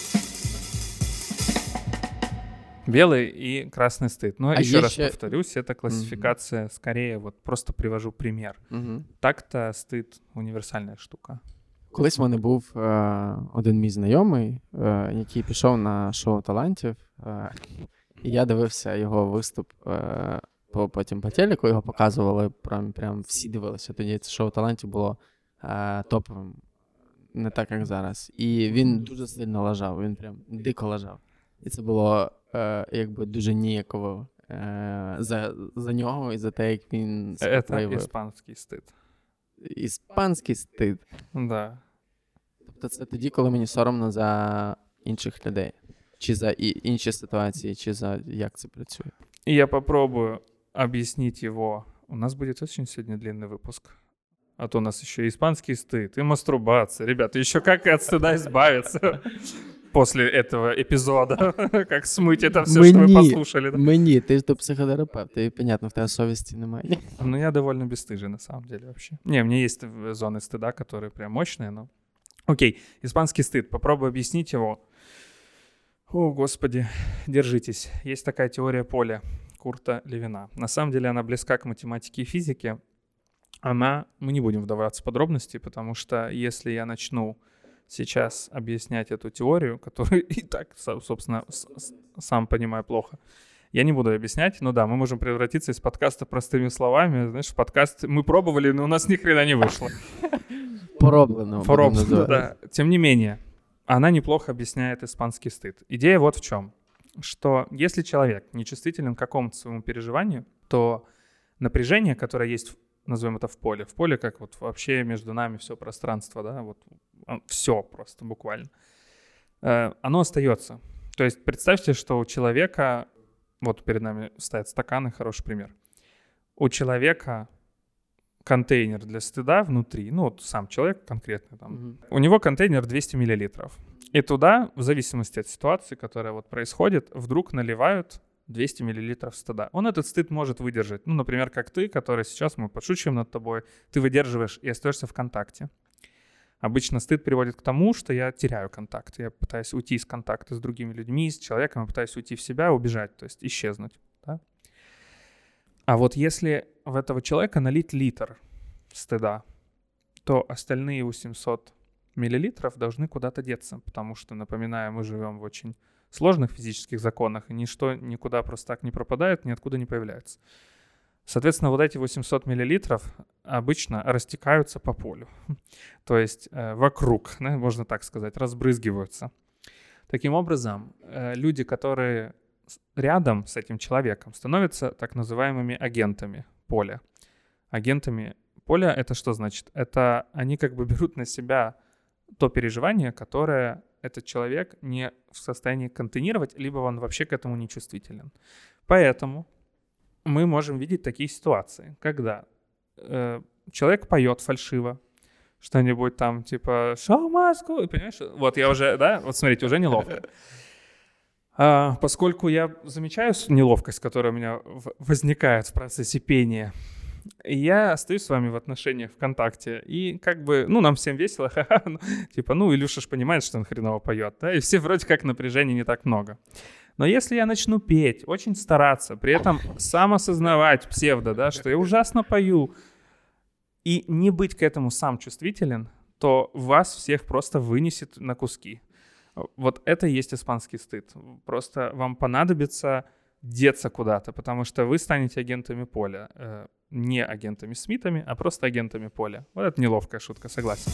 Белый и красный стыд. Но а еще раз еще... повторюсь, это классификация, mm-hmm. скорее, вот просто привожу пример. Mm-hmm. Так-то стыд — універсальна штука. Колись в мене був е, один мій знайомий, е, який пішов на шоу талантів, е, і я дивився його виступ е, по, потім по телеку, його показували, прям, прям всі дивилися. Тоді це шоу талантів було е, топовим, не так, як зараз. І він дуже сильно лажав, він прям дико лажав. І це було е, якби дуже ніяково е, за, за нього і за те, як він себе проявив. Це іспанський стид. Іспанський стид. Да. Тобто це тоді, коли мені соромно за інших людей. Чи за і, інші ситуації, чи за як це працює. І я попробую объяснить его. У нас будет очень сегодня длинный выпуск. А то у нас еще и испанский стыд, и мастурбация. Ребята, еще как от стыда избавиться после этого эпизода? Как смыть это все, мені, что вы послушали? Да? Мені, ти ж то психотерапевт, і, понятно, в тебе совісті немає. Ну, я довольно бесстыжий, на самом деле, вообще. Не, у меня есть зоны стыда, которые прям мощные, но... Окей, испанский стыд. Попробую объяснить его. О, Господи, держитесь. Есть такая теория поля Курта Левина. На самом деле она близка к математике и физике. Она... Мы не будем вдаваться в подробности, потому что если я начну сейчас объяснять эту теорию, которую и так, собственно, сам понимаю плохо, я не буду объяснять, но да, мы можем превратиться из подкаста простыми словами. Знаешь, подкаст мы пробовали, но у нас ни хрена не вышло. Пороблено. Пороблено, да. Тем не менее, она неплохо объясняет испанский стыд. Идея вот в чем, что если человек нечувствителен к какому-то своему переживанию, то напряжение, которое есть, назовем это в поле, в поле как вот вообще между нами все пространство, да, вот все просто буквально, оно остается. То есть представьте, что у человека, вот перед нами стоят стаканы, хороший пример, у человека контейнер для стыда внутри, ну вот сам человек конкретно там, mm-hmm. у него контейнер двести миллилитров. И туда, в зависимости от ситуации, которая вот происходит, вдруг наливают двести миллилитров стыда. Он этот стыд может выдержать. Ну, например, как ты, который сейчас, мы подшучиваем над тобой, ты выдерживаешь и остаешься в контакте. Обычно стыд приводит к тому, что я теряю контакт. Я пытаюсь уйти из контакта с другими людьми, с человеком, я пытаюсь уйти в себя, убежать, то есть исчезнуть. Да? А вот если в этого человека налить литр стыда, то остальные восемьсот миллилитров должны куда-то деться, потому что, напоминаю, мы живем в очень сложных физических законах, и ничто никуда просто так не пропадает, ниоткуда не появляется. Соответственно, вот эти восемьсот миллилитров обычно растекаются по полю, то есть э, вокруг, да, можно так сказать, разбрызгиваются. Таким образом, э, люди, которые рядом с этим человеком, становятся так называемыми агентами поля. Агентами поля — это что значит? Это они как бы берут на себя то переживание, которое этот человек не в состоянии контейнировать, либо он вообще к этому не чувствителен. Поэтому мы можем видеть такие ситуации, когда э, человек поет фальшиво, что-нибудь там типа «Show must go», понимаешь? Вот я уже, да, вот смотрите, уже неловко. А, поскольку я замечаю неловкость, которая у меня в- возникает в процессе пения, я остаюсь с вами в отношениях ВКонтакте, и как бы, ну, нам всем весело, ха-ха, ну, типа, ну, Илюша ж понимает, что он хреново поет, да, и все вроде как напряжения не так много. Но если я начну петь, очень стараться, при этом сам осознавать псевдо, да, что я ужасно пою, и не быть к этому сам чувствителен, то вас всех просто вынесет на куски. Вот это и есть испанский стыд. Просто вам понадобится деться куда-то, потому что вы станете агентами поля. Не агентами Смитами, а просто агентами поля. Вот это неловкая шутка, согласен.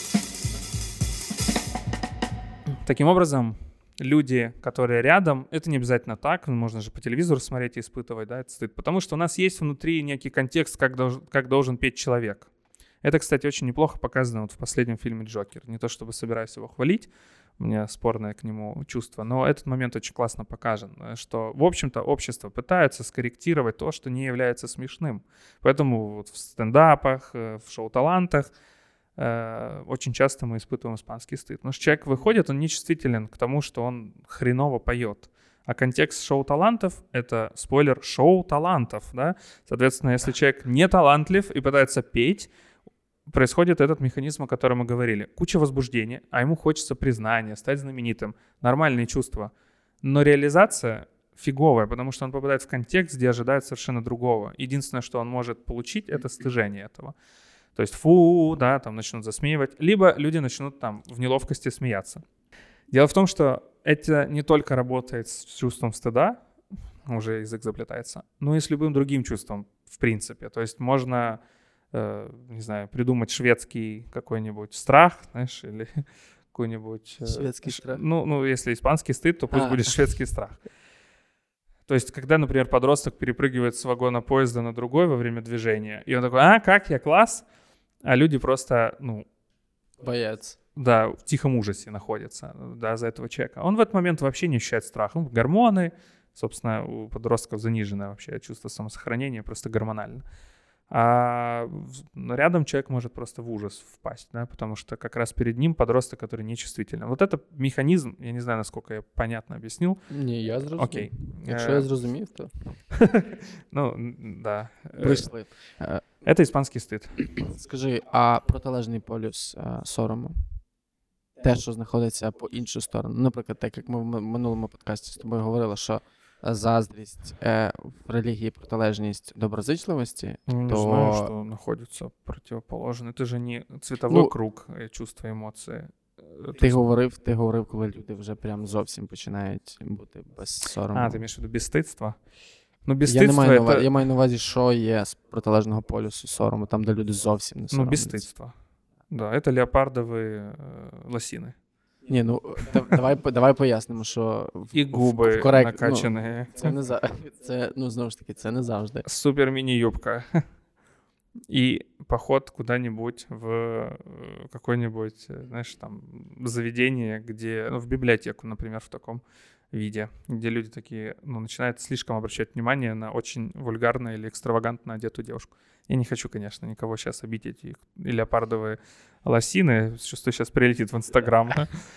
Таким образом, люди, которые рядом, это не обязательно так, можно же по телевизору смотреть и испытывать, да, этот стыд, потому что у нас есть внутри некий контекст, как, долж, как должен петь человек. Это, кстати, очень неплохо показано вот в последнем фильме «Джокер». Не то чтобы собираюсь его хвалить, у меня спорное к нему чувство, но этот момент очень классно покажен, что, в общем-то, общество пытается скорректировать то, что не является смешным. Поэтому вот в стендапах, в шоу-талантах э, очень часто мы испытываем испанский стыд. Потому что человек выходит, он не чувствителен к тому, что он хреново поет. А контекст шоу-талантов — это, спойлер, шоу-талантов, да? Соответственно, если человек не талантлив и пытается петь, происходит этот механизм, о котором мы говорили. Куча возбуждения, а ему хочется признания, стать знаменитым. Нормальные чувства. Но реализация фиговая, потому что он попадает в контекст, где ожидает совершенно другого. Единственное, что он может получить, это стыжение этого. То есть фу, да, там начнут засмеивать. Либо люди начнут там в неловкости смеяться. Дело в том, что это не только работает с чувством стыда, уже язык заплетается, но и с любым другим чувством, в принципе. То есть можно... не знаю, придумать шведский какой-нибудь страх, знаешь, или какой-нибудь... Шведский страх? Ну, ну, если испанский стыд, то пусть а. будет шведский страх. То есть, когда, например, подросток перепрыгивает с вагона поезда на другой во время движения, и он такой, а, как я, класс, а люди просто, ну... Боятся. Да, в тихом ужасе находятся, да, за этого человека. Он в этот момент вообще не ощущает страх. Ну, гормоны, собственно, у подростков заниженное вообще чувство самосохранения, просто гормонально. А рядом человек может просто в ужас впасть, да, потому что как раз перед ним подросток, который нечувствителен. Вот это механизм, я не знаю, насколько я понятно объяснил. Не, я зрозумів. Окей. Якщо я зрозумів, то... Ну, да. Прийшли. Это испанский стыд. Скажи, а протилежний полюс сорому? Те, що знаходиться по іншу сторону. Наприклад, так як ми в минулому подкасті з тобою говорили, що заздрість е, в релігії протилежність доброзичливості, ну, то... Не знаю, что находятся противоположные. Это же не цветовой ну, круг чувства, емоції. Ти говорив, ти говорив, коли люди вже прям зовсім починають бути без сорому. А, ти маєш в виду безстидство? Ну, безстидство я, не маю это... я маю на увазі, що є з протилежного полюсу сорому, там, де люди зовсім не соромляться. Ну, безстидство. Да, это леопардовые э, лосины. Ні, ну, давай, давай пояснимо, що... І губи в, в корект... накачані. Ну, це не за... це, ну, знову ж таки, це не завжди. Супер міні-юбка. И поход куда-нибудь в какое-нибудь, знаешь, там, заведение, где... Ну, в библиотеку, например, в таком виде, где люди такие, ну, начинают слишком обращать внимание на очень вульгарно или экстравагантно одетую девушку. Я не хочу, конечно, никого сейчас обидеть. И, и леопардовые лосины, чувствую, сейчас прилетит в Инстаграм.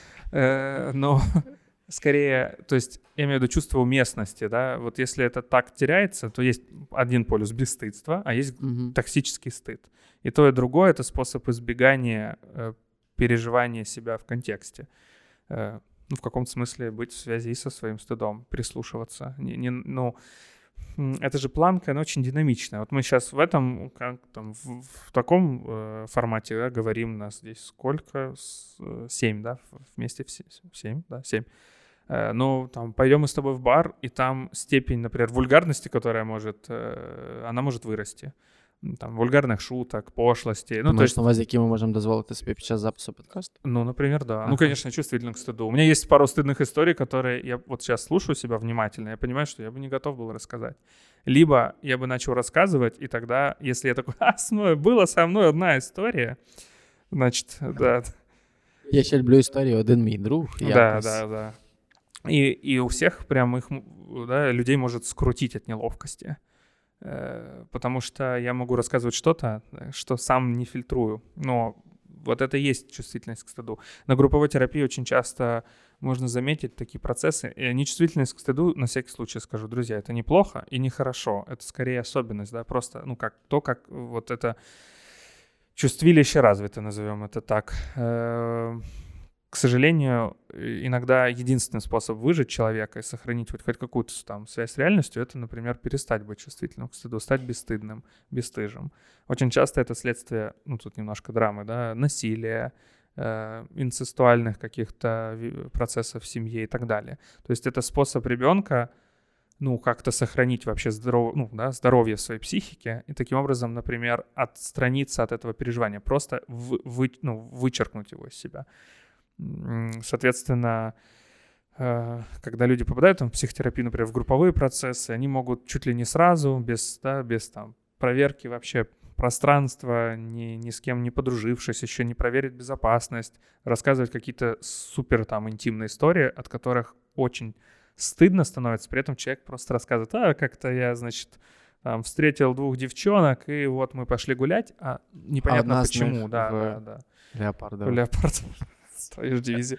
Но скорее, то есть, я имею в виду чувство уместности, да, вот если это так теряется, то есть один полюс бесстыдства, а есть токсический стыд. И то, и другое — это способ избегания переживания себя в контексте. Ну, в каком-то смысле быть в связи со своим стыдом, прислушиваться. Не, не, ну, это же планка, она очень динамичная. Вот мы сейчас в этом, как там, в, в таком э, формате, да, говорим, нас здесь сколько? Семь, да, вместе все, семь, да, семь. Э, ну, там, пойдем мы с тобой в бар, и там степень, например, вульгарности, которая может, э, она может вырасти. Там, вульгарных шуток, пошлости. Ну, то есть на увазі, які ми можемо дозволити себе під час запису подкасту? Ну, например, да. Ага. Ну, конечно, чувствителен к стыду. У меня есть пару стыдных историй, которые я вот сейчас слушаю себя внимательно, я понимаю, что я бы не готов был рассказать. Либо я бы начал рассказывать, и тогда, если я такой, а, с мной, была со мной одна история, значит, да. Я ще люблю історії «Один мій друг». Да, да, да. И, и у всех прям их, да, людей может скрутить от неловкости. Потому что я могу рассказывать что-то, что сам не фильтрую. Но вот это и есть чувствительность к стыду. На групповой терапии очень часто можно заметить такие процессы. И нечувствительность к стыду, на всякий случай скажу, друзья, это неплохо и нехорошо. Это скорее особенность, да, просто, ну, как то, как вот это чувствилище развито, назовем это так. к сожалению, иногда единственный способ выжить человека и сохранить хоть, хоть какую-то там связь с реальностью — это, например, перестать быть чувствительным к стыду, стать бесстыдным, бесстыжим. Очень часто это следствие, ну тут немножко драмы, да, насилия, э, инцестуальных каких-то процессов в семье и так далее. То есть это способ ребенка, ну, как-то сохранить вообще здоров... ну, да, здоровье в своей психике и таким образом, например, отстраниться от этого переживания, просто вы... Вы... Ну, вычеркнуть его из себя. Соответственно, когда люди попадают там, в психотерапию, например, в групповые процессы, они могут чуть ли не сразу, без, да, без там, проверки вообще пространства, ни, ни с кем не подружившись, еще не проверить безопасность, рассказывать какие-то супер там интимные истории, от которых очень стыдно становится, при этом человек просто рассказывает: а как-то я, значит, там, встретил двух девчонок, и вот мы пошли гулять, а непонятно а почему. Да, да, да. Леопарда. Леопард. Твою ж дивізію.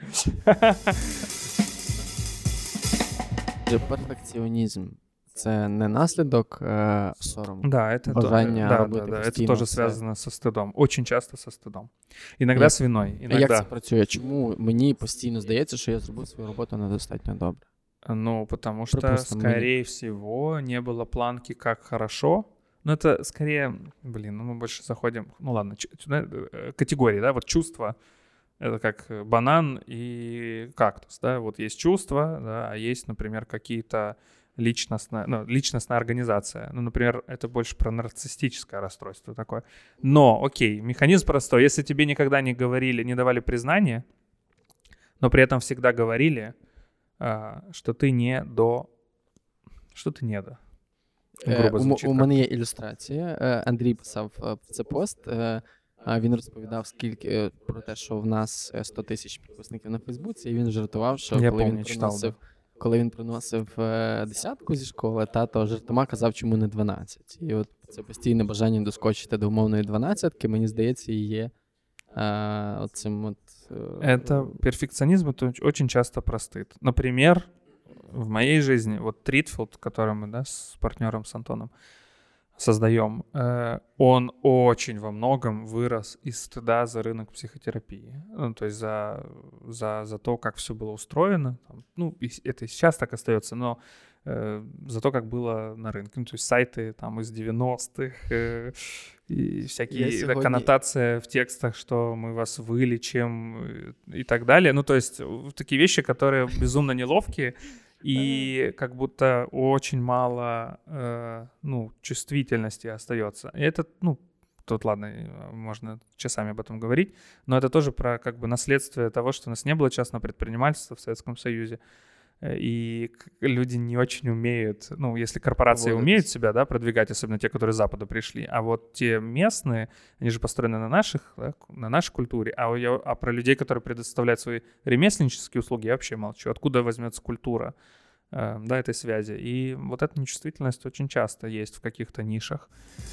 Перфекціонізм — це не наслідок е, сорому? Да, это, бажання да, робити да, да, постійно. Это тоже це... связано со стыдом. Очень часто со стыдом. Иногда як, з виною. Иногда... Як це працює? Чому мені постійно здається, що я зробив свою роботу недостатньо добре? Ну, потому что, Пропустим, скорее мне... всего, не было планки «как хорошо». Ну, это скорее, блин, ну мы больше заходим, ну ладно, ч- ч- категории, да, вот чувства. Это как банан и кактус, да, вот есть чувства, да, а есть, например, какие-то личностная, ну, личностная организация. Ну, например, это больше про нарциссическое расстройство такое. Но, окей, механизм простой. Если тебе никогда не говорили, не давали признания, но при этом всегда говорили, что ты не до... Что ты не до? Грубо звучить, у, у мене є ілюстрація. Андрій писав в це пост. Він розповідав, скільки про те, що в нас сто тисяч підписників на Фейсбуці, і він жартував, що Я коли, помню, він читав, приносив, да. коли він приносив десятку зі школи, тато жартома казав, чому не дванадцять. І от це постійне бажання доскочити до умовної дванадцятки, мені здається, і є а, оцим от... Это перфекционизм, это очень часто про стыд. Например, в моей жизни, вот Тритфилд, который мы, да, с партнером, с Антоном создаем, э, он очень во многом вырос из стыда за рынок психотерапии. Ну, то есть за, за, за то, как все было устроено. Там, ну, это и сейчас так остается, но э, за то, как было на рынке. Ну, то есть сайты там из девяностых, э, и всякие сегодня... коннотации в текстах, что мы вас вылечим и так далее. Ну, то есть такие вещи, которые безумно неловкие, и как будто очень мало, э, ну, чувствительности остается. И это, ну, тут, ладно, можно часами об этом говорить, но это тоже про как бы наследствие того, что у нас не было частного предпринимательства в Советском Союзе, и люди не очень умеют, ну, если корпорации вот. умеют себя, да, продвигать, особенно те, которые с Запада пришли, а вот те местные, они же построены на наших, да, на нашей культуре, а, я, а про людей, которые предоставляют свои ремесленнические услуги, я вообще молчу. Откуда возьмется культура, э, да, этой связи? И вот эта нечувствительность очень часто есть в каких-то нишах.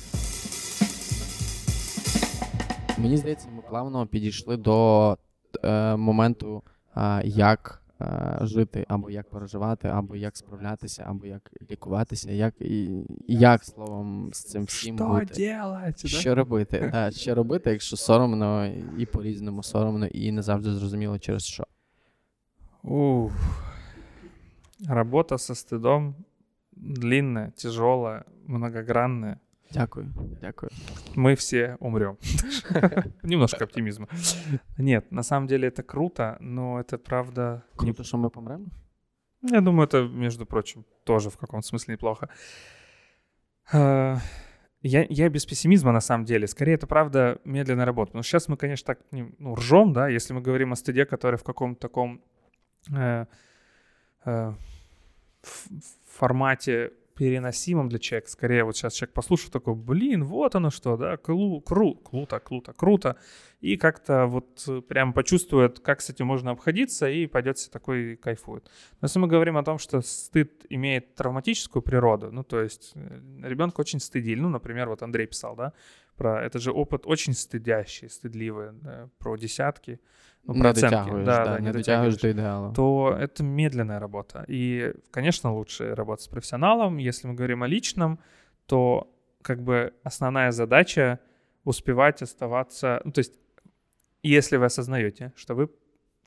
Мені здається, ми плавно підійшли до е, моменту, е, як жити, або як переживати, або як справлятися, або як лікуватися, як і, і як, словом, з цим всім що бути. Делать, що да? робити? Да, що робити, якщо соромно і по-різному соромно, і не завжди зрозуміло через що? Ух. Работа со стыдом длинная, тяжелая, многогранная. Дякую, дякую. Мы все умрем. Немножко оптимизма. Нет, на самом деле это круто, но это правда... Круто, что мы помрем? Я думаю, это, между прочим, тоже в каком-то смысле неплохо. Я, я без пессимизма, на самом деле. Скорее, это, правда, медленная работа. Но сейчас мы, конечно, так ну, ржем, да, если мы говорим о стыде, который в каком-то таком э, э, в формате переносимым для человека. Скорее, вот сейчас человек послушает такой, блин, вот оно что, да, кру, кру, круто, круто, круто. И как-то вот прям почувствует, как с этим можно обходиться, и пойдет себе такой и кайфует. Но если мы говорим о том, что стыд имеет травматическую природу, ну, то есть ребенка очень стыдили, ну, например, вот Андрей писал, да, про это же опыт очень стыдящий, стыдливый, да, про десятки, ну, не процентки, да, да, да, не дотягиваешь до идеала, то это медленная работа. И, конечно, лучше работать с профессионалом. Если мы говорим о личном, то как бы основная задача успевать оставаться, ну, то есть если вы осознаете, что вы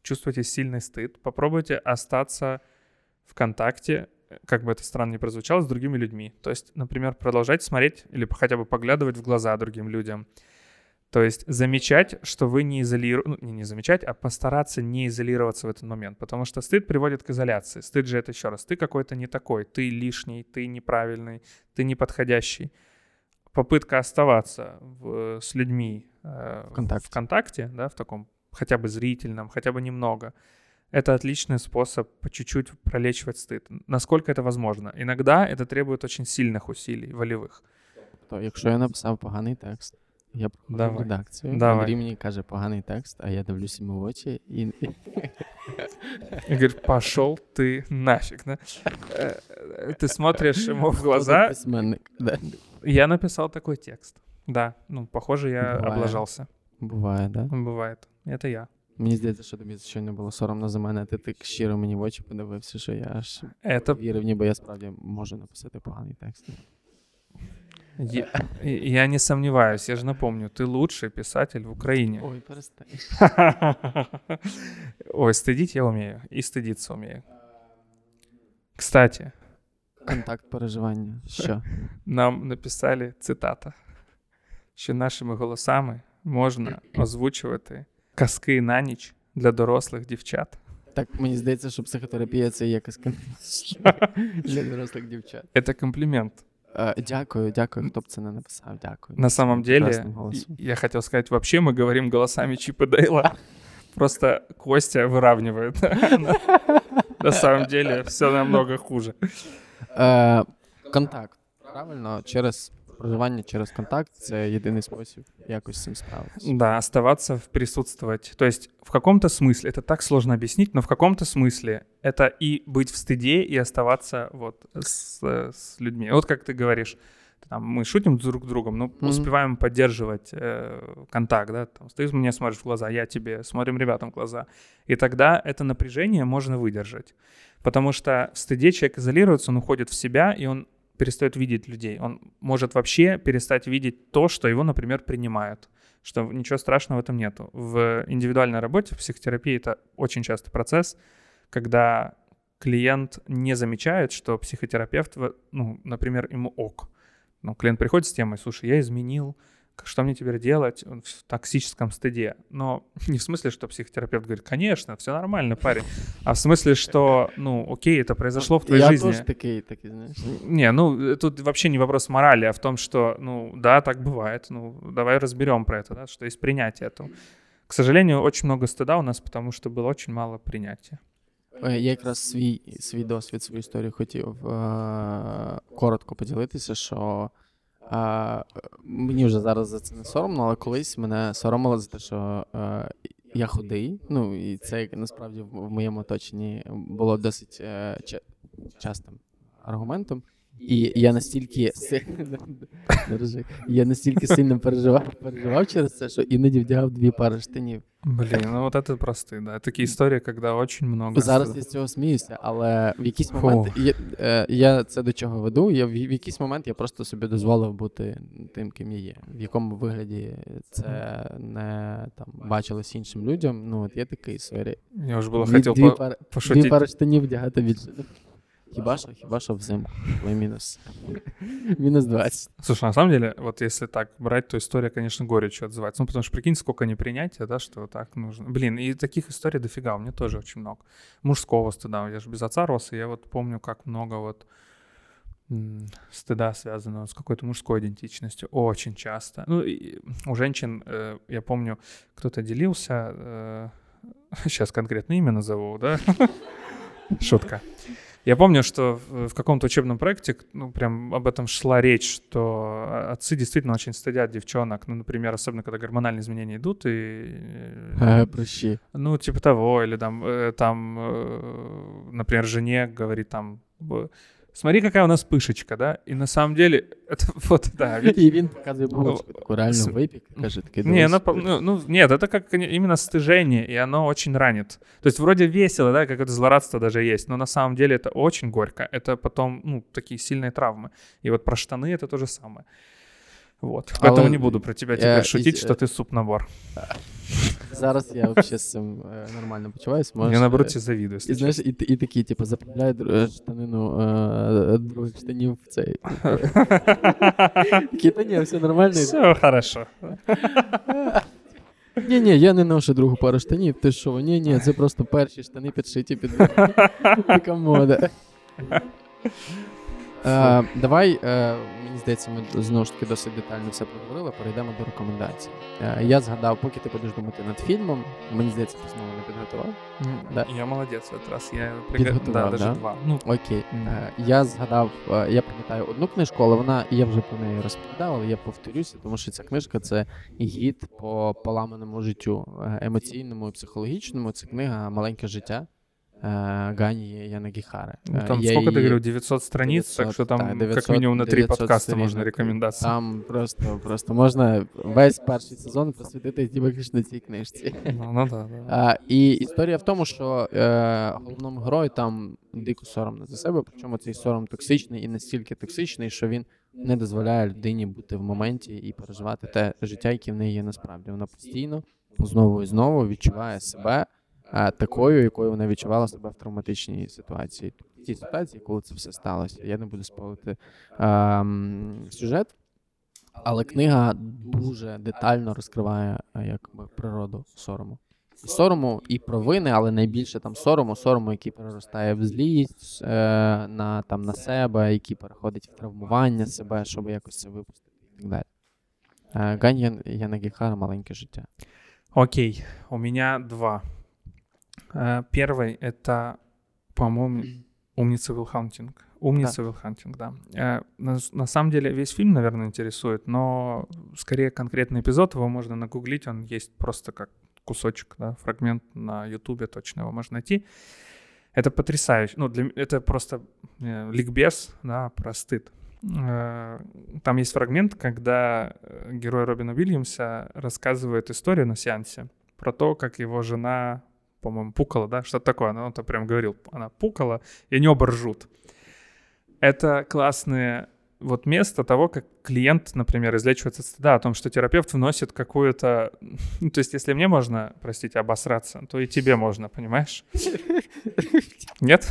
чувствуете сильный стыд, попробуйте остаться в контакте, как бы это странно ни прозвучало, с другими людьми. То есть, например, продолжать смотреть или хотя бы поглядывать в глаза другим людям. То есть замечать, что вы не изолируете, ну, не замечать, а постараться не изолироваться в этот момент. Потому что стыд приводит к изоляции. Стыд же это еще раз, ты какой-то не такой, ты лишний, ты неправильный, ты неподходящий. Попытка оставаться в, с людьми э, в, контакте. в контакте, да, в таком хотя бы зрительном, хотя бы немного, это отличный способ по чуть-чуть пролечивать стыд. Насколько это возможно. Иногда это требует очень сильних усилий, волевих. То, якщо я написав поганий текст, я приходжу в редакцію, Андрій мені каже поганий текст, а я дивлюсь йому в очі і... И говорит, пошел ты нафиг, да? Ты смотришь ему в глаза. Письменник, да. Я написал такой текст. Да, ну, похоже, я Бывает. облажался. Буває, да? Бывает. Это я. Мені здається, що тобі щойно було соромно за мене, ти так щиро мені в очі подивився, що я аж Это... вірив, ніби я справді можу написати поганий текст. Я, я не сомневаюсь, я же напомню, ты лучший писатель в Украине. Ой, перестань. Ой, стыдить я умею, и стыдиться умею. Кстати. Контакт переживання. Що? Нам написали цитата, що нашими голосами можна озвучувати казки на ніч для дорослих дівчат. Так, мені здається, що психотерапія – це є казки для дорослих дівчат. Це комплімент. Uh, дякую, дякую, хто б це не написав, дякую. На самом деле, я хотел сказать, вообще мы говорим голосами Чипа Дейла, просто Костя выравнивает. На самом деле, все намного хуже. Контакт, правильно? Через проживання, через контакт – це єдиний спосіб якось з цим справитися. Да, оставаться, присутствовать. То есть в каком-то смысле, это так сложно объяснить, но в каком-то смысле это и быть в стыде, и оставаться вот с, с людьми. Вот как ты говоришь, там, мы шутим друг с другом, но mm-hmm. успеваем поддерживать э, контакт, да, там, ты мне смотришь в глаза, я тебе, смотрим ребятам в глаза. И тогда это напряжение можно выдержать. Потому что в стыде человек изолируется, он уходит в себя, и он перестает видеть людей. Он может вообще перестать видеть то, что его, например, принимают. Что ничего страшного в этом нету. В индивидуальной работе, в психотерапии это очень частый процесс, когда клиент не замечает, что психотерапевт, ну, например, ему ок. Ну, клиент приходит с темой, слушай, я изменил, что мне теперь делать? Он в токсическом стыде. Но не в смысле, что психотерапевт говорит, конечно, все нормально, парень. А в смысле, что, ну, окей, это произошло в твоей я жизни. Я тоже такие, такие, знаешь. Не, ну, тут вообще не вопрос морали, а в том, что, ну, да, так бывает. Ну, давай разберем про это, да, что есть принятие этого. К сожалению, очень много стыда у нас, потому что было очень мало принятия. Я якраз свій, свій досвід, свою історію хотів е- коротко поділитися, що е- мені вже зараз за це не соромно, але колись мене соромило за те, що е- я худий, ну і це насправді в, в моєму оточенні було досить е- ч- частим аргументом. І я настільки сильно, я настільки сильно переживав, переживав через це, що іноді вдягав дві пари штанів. Блін, ну от це прости, да. Такі історії, коли дуже много... Зараз я з цього сміюся, але в якийсь момент, я, я це до чого веду, я в, в якийсь момент я просто собі дозволив бути тим, ким я є. В якому вигляді це не там бачилось іншим людям, ну от я такий, сорі. Я вже було хотів дві, по- пари, пошутити. Дві пари штанів вдягати більше. Хіба що, хіба що взимку, твой мінус. Минус двадцать. Слушай, на самом деле, вот если так брать, то история, конечно, горечью отзывается. Ну, потому что, прикинь, сколько непринятия, да, что так нужно. Блин, и таких историй дофига, у меня тоже очень много. Мужского стыда, я же без отца рос, и я вот помню, как много вот м- стыда, связанного с какой-то мужской идентичностью, очень часто. Ну, и у женщин, э, я помню, кто-то делился, э, сейчас конкретно имя назову, да, шутка. Я помню, что в каком-то учебном проекте, ну, прям об этом шла речь, что отцы действительно очень стыдят девчонок, ну, например, особенно когда гормональные изменения идут, и... А, прощи. Ну, типа того, или там, там, например, жене говорит там... Смотри, какая у нас пышечка, да? И на самом деле, это вот, да. И він показує булочку, таку реально випік, каже, такий не, ну, ну, нет, это как именно стыжение, и оно очень ранит. То есть вроде весело, да, какое-то злорадство даже есть, но на самом деле это очень горько. Это потом, ну, такие сильные травмы. И вот про штаны это то же самое. Вот. Поэтому Але... не буду про тебя теперь я... шутить, что ты суп-набор. Зараз я взагалі з цим е, нормально почуваюся. Я, наоборот, тебе завидую. І, знаєш, і, і такі, типу, заправляють штанину е, других штанів в цей. Такі, та ні, все нормально. Все хорошо. Ні-ні, я не ношу другу пару штанів. Ти що? Ні-ні, це просто перші штани підшиті під така мода. Е, давай, е, мені здається, ми знову ж таки досить детально все проговорили, перейдемо до рекомендацій. Е, я згадав, поки ти будеш думати над фільмом, мені здається, ти знову не підготував. Mm, да. Я молодець в этот раз, я підготував, да, да? навіть два. Ну, окей. Mm. Е, я згадав, е, я пам'ятаю одну книжку, але вона, я вже про неї розповідав, але я повторюся, тому що ця книжка — це гід по поламаному життю, емоційному і психологічному. Це книга «Маленьке життя» Ганьи Янагихары. Ну, там я сколько и... ты говорил, девятьсот страниц, девятьсот, так что там да, девятьсот, как минимум на три подкаста сторінок. Можно рекомендации. Там просто, просто можна весь перший сезон посвятити виключно цій книжці. Ну, ну да, да. А, і історія в тому, що е, головному герою там дико соромно за себе, причому цей сором токсичний і настільки токсичний, що він не дозволяє людині бути в моменті і переживати те життя, яке в неї є насправді. Вона постійно, знову і знову відчуває себе такою, якою вона відчувала себе в травматичній ситуації. В тій ситуації, коли це все сталося. Я не буду спойлерити ем, сюжет, але книга дуже детально розкриває якби природу сорому. І сорому, і провини, але найбільше там сорому, сорому, який переростає в злість е, на, там, на себе, який переходить в травмування себе, щоб якось це випустити і так далі. Е, Ганья Янагихара «Маленьке життя». Окей, у меня два. Первый — это, по-моему, «Умница Вилл-Хантинг». «Умница да. Вилл-Хантинг», да. На, на самом деле весь фильм, наверное, интересует, но скорее конкретный эпизод, его можно нагуглить, он есть просто как кусочек, да, фрагмент на Ютубе, точно его можно найти. Это потрясающе. Ну, для, это просто э, ликбез, да, про стыд. Э, там есть фрагмент, когда герой Робина Уильямса рассказывает историю на сеансе про то, как его жена, по-моему, пукала, да, что-то такое, она он-то прям говорил, она пукала, и они оба ржут. Это классное вот место того, как клиент, например, излечивается от стыда, о том, что терапевт вносит какую-то... Ну, то есть, если мне можно, простите, обосраться, то и тебе можно, понимаешь? Нет?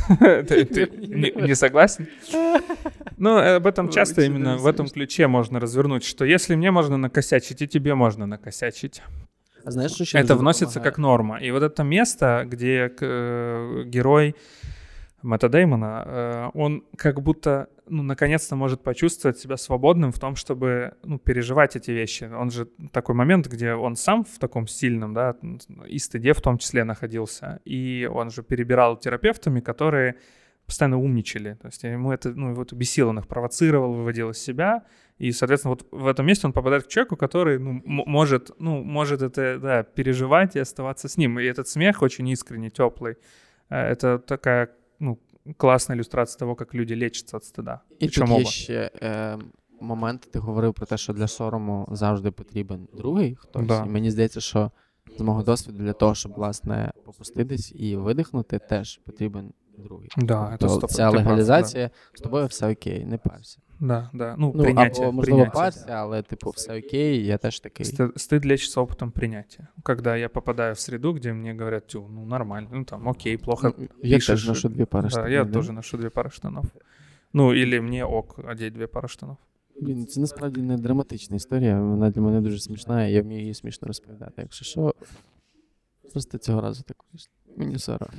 Ты не согласен? Ну, об этом часто именно в этом ключе можно развернуть, что если мне можно накосячить, и тебе можно накосячить. А знаешь, что это вносится помогает? Как норма. И вот это место, где э, герой Мэтта Дэймона, э, он как будто, ну, наконец-то может почувствовать себя свободным в том, чтобы, ну, переживать эти вещи. Он же такой момент, где он сам в таком сильном, да, и стыде в том числе находился. И он же перебирал терапевтами, которые постоянно умничали. То есть ему это, ну, вот бесило, он их провоцировал, выводил из себя. И, соответственно, вот в этом месте он попадает к человеку, который, ну, м- может, ну, может это, да, переживать и оставаться с ним. И этот смех очень искренний, теплый. Это такая, ну, класна ілюстрація того, як люди лечаться від стида. І тут є ще е, момент, ти говорив про те, що для сорому завжди потрібен другий хтось. Да. І мені здається, що з мого досвіду для того, щоб, власне, попуститись і видихнути, теж потрібен другий. Да, тобто ця легалізація, да. З тобою все окей, не парся. Да, да. Ну, ну принятие. Або, можливо, парся, але, типу, все окей, я теж такий. Стыд лечится опытом принятия. Когда я попадаю в среду, где мне говорят, тю, ну, нормально, ну, там, окей, плохо ну, я пишешь. Я тоже ношу две пары да, штанов. Я да? тоже ношу две пары штанов. Ну, или мне ок одеть две пари штанов. Блін, це насправді не драматична історія, вона для мене дуже смішна, і я вмію її смішно розповідати. Якщо що, просто цього разу так вийшло. Мені соромно.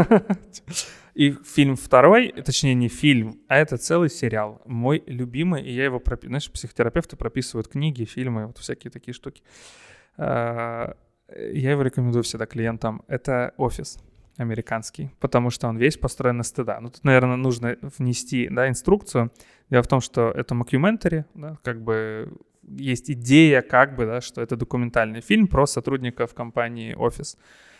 И фильм второй, точнее не фильм, а это целый сериал. Мой любимый, и я его прописываю. Знаешь, психотерапевты прописывают книги, фильмы, вот всякие такие штуки. Я его рекомендую всегда клиентам. Это «Офис» американский, потому что он весь построен на стыда. Ну, тут, наверное, нужно внести, да, инструкцию. Дело в том, что это мокюментари, да, как бы есть идея, как бы, да, что это документальный фильм про сотрудников компании «Офис».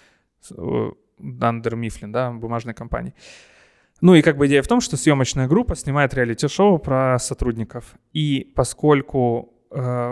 Дандер Мифлин, да, бумажной компании. Ну и как бы идея в том, что съемочная группа снимает реалити-шоу про сотрудников. И поскольку э,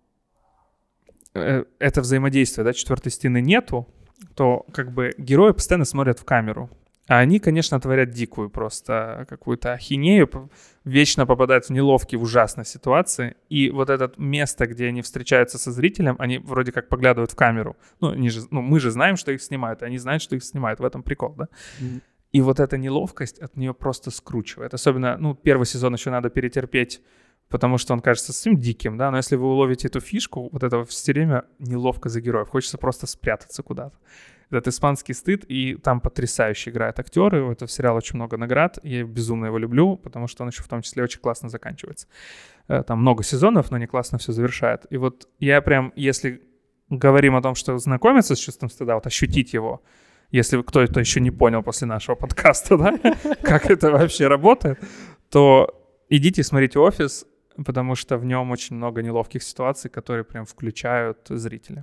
э, это взаимодействие, да, четвертой стены нету, то как бы герои постоянно смотрят в камеру. А они, конечно, творят дикую просто какую-то ахинею, вечно попадают в неловкие, ужасные ситуации. И вот это место, где они встречаются со зрителем, они вроде как поглядывают в камеру. Ну, они же, ну мы же знаем, что их снимают, и они знают, что их снимают. В этом прикол, да? Mm-hmm. И вот эта неловкость от нее просто скручивает. Особенно, ну, первый сезон еще надо перетерпеть, потому что он кажется совсем диким, да? Но если вы уловите эту фишку, вот это все время неловко за героев. Хочется просто спрятаться куда-то. Этот испанский стыд, и там потрясающе играют актеры. У этого сериала очень много наград. Я безумно его люблю, потому что он еще в том числе очень классно заканчивается. Там много сезонов, но они классно все завершают. И вот я прям, если говорим о том, что знакомиться с чувством стыда, вот ощутить его, если кто-то еще не понял после нашего подкаста, да, как это вообще работает, то идите смотрите «Офис», потому что в нем очень много неловких ситуаций, которые прям включают зрителя.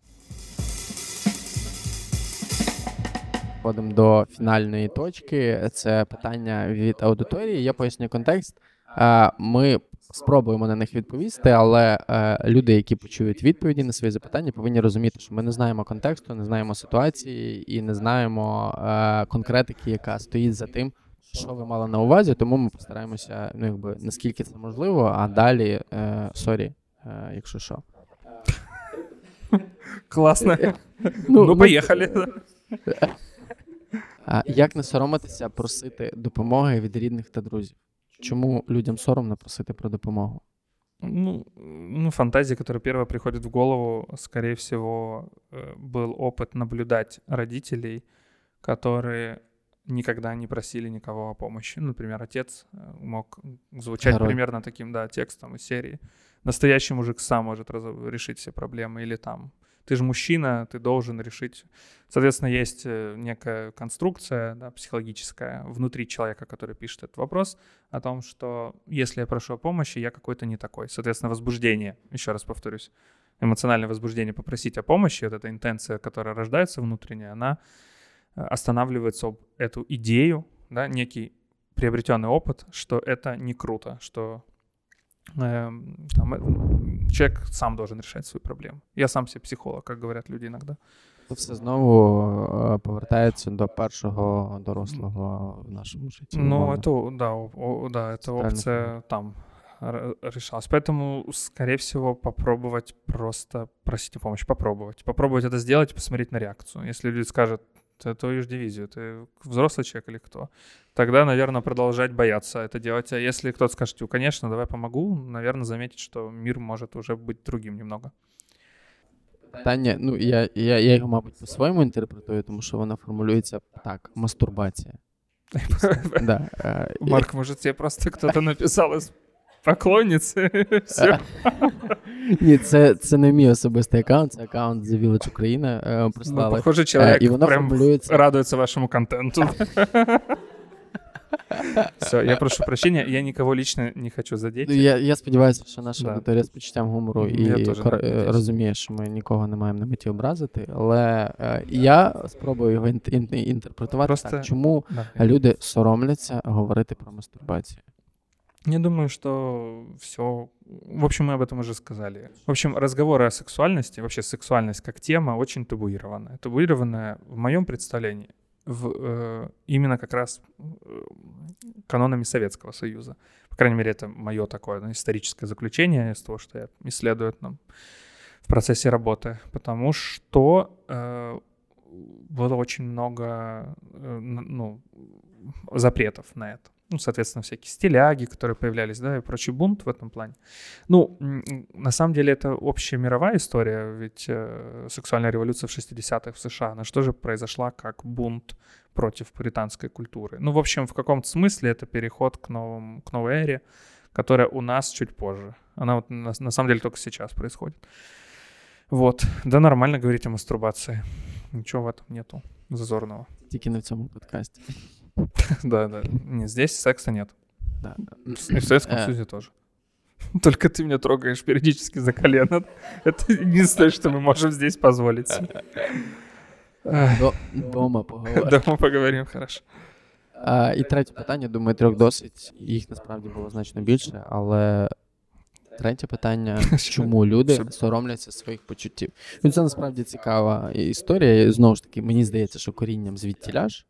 Переходимо до фінальної точки. Це питання від аудиторії. Я поясню контекст. Ми спробуємо на них відповісти, але люди, які почують відповіді на свої запитання, повинні розуміти, що ми не знаємо контексту, не знаємо ситуації і не знаємо конкретики, яка стоїть за тим, що ви мали на увазі. Тому ми постараємося, ну, якби, наскільки це можливо, а далі, сорі, якщо що. Класно. Ну, ну поїхали. Як не соромитися просити допомоги від рідних та друзів? Чому людям соромно просити про допомогу? Ну, ну, фантазия, которая первая приходит в голову, скорее всего, был опыт наблюдать родителей, которые никогда не просили никого о помощи. Например, отец мог звучать Герой. примерно таким, да, текстом из серии. Настоящий мужик сам может раз... решить все проблемы. Или там, ты же мужчина, ты должен решить. Соответственно, есть некая конструкция, да, психологическая внутри человека, который пишет этот вопрос, о том, что если я прошу о помощи, я какой-то не такой. Соответственно, возбуждение, еще раз повторюсь, эмоциональное возбуждение попросить о помощи, вот эта интенция, которая рождается внутренняя, она останавливается об эту идею, да, некий приобретенный опыт, что это не круто, что э, там, человек сам должен решать свою проблему. Я сам себе психолог, как говорят люди иногда. Це все знову повертається до першого дорослого в нашому житті. Ну, это, да, о, да, эта опция там решалась. Поэтому, скорее всего, попробовать просто просить о помощи, попробовать. Попробовать это сделать и посмотреть на реакцию. Если люди скажут, ты твою ж дивизию, ты взрослый человек или кто? Тогда, наверное, продолжать бояться это делать. А если кто-то скажет, конечно, давай помогу, наверное, заметить, что мир может уже быть другим немного. Питання, ну, я, я, я його, мабуть, по-своєму інтерпретую, тому що вона формулюється так, мастурбація. Да. Марк, может, тебе просто кто-то написал из поклонниці? Ні, це, це не мій особистий аккаунт, це аккаунт The Village Україна прислали. Ну, похоже, чоловік прям формулюється... радується вашому контенту. Все, я прошу прощения, я никого лично не хочу задеть. Я, я сподіваюся, що наша да. аудиторія з почуттям гумору і кор... розуміє, що ми нікого не маємо на меті образити, але е, я спробую його ін- ін- інтерпретувати Просто... так. Чому да. люди соромляться говорити про мастурбацію? Я думаю, что все... В общем, мы об этом уже сказали. В общем, разговоры о сексуальности, вообще сексуальность как тема очень табуированная. Табуированная в моем представлении в, э, именно как раз э, канонами Советского Союза. По крайней мере, это мое такое ну, историческое заключение из того, что я исследую там, в процессе работы. Потому что э, было очень много э, ну, запретов на это. Ну, соответственно, всякие стиляги, которые появлялись, да, и прочий бунт в этом плане. Ну, на самом деле, это общемировая история, ведь э, сексуальная революция в шестидесятых в США, она что же произошла как бунт против пуританской культуры? Ну, в общем, в каком-то смысле это переход к, новому, к новой эре, которая у нас чуть позже. Она вот на, на самом деле только сейчас происходит. Вот. Да, нормально говорить о мастурбации. Ничего в этом нету зазорного. Тільки на цьому подкасті. Да, да. Нет, здесь секса нет. Да. И в Советском Союзе тоже. Только ты меня трогаешь периодически за колено. Это единственное, что мы можем здесь позволить. Дома поговоримо. Дома поговоримо, хорошо. А, і третє питання, думаю, трьох досить. Їх насправді було значно більше, але третє питання, чому люди соромляться своїх почуттів. Ну, це насправді цікава історія. Знову ж таки, мені здається, що корінням звідтіля ж.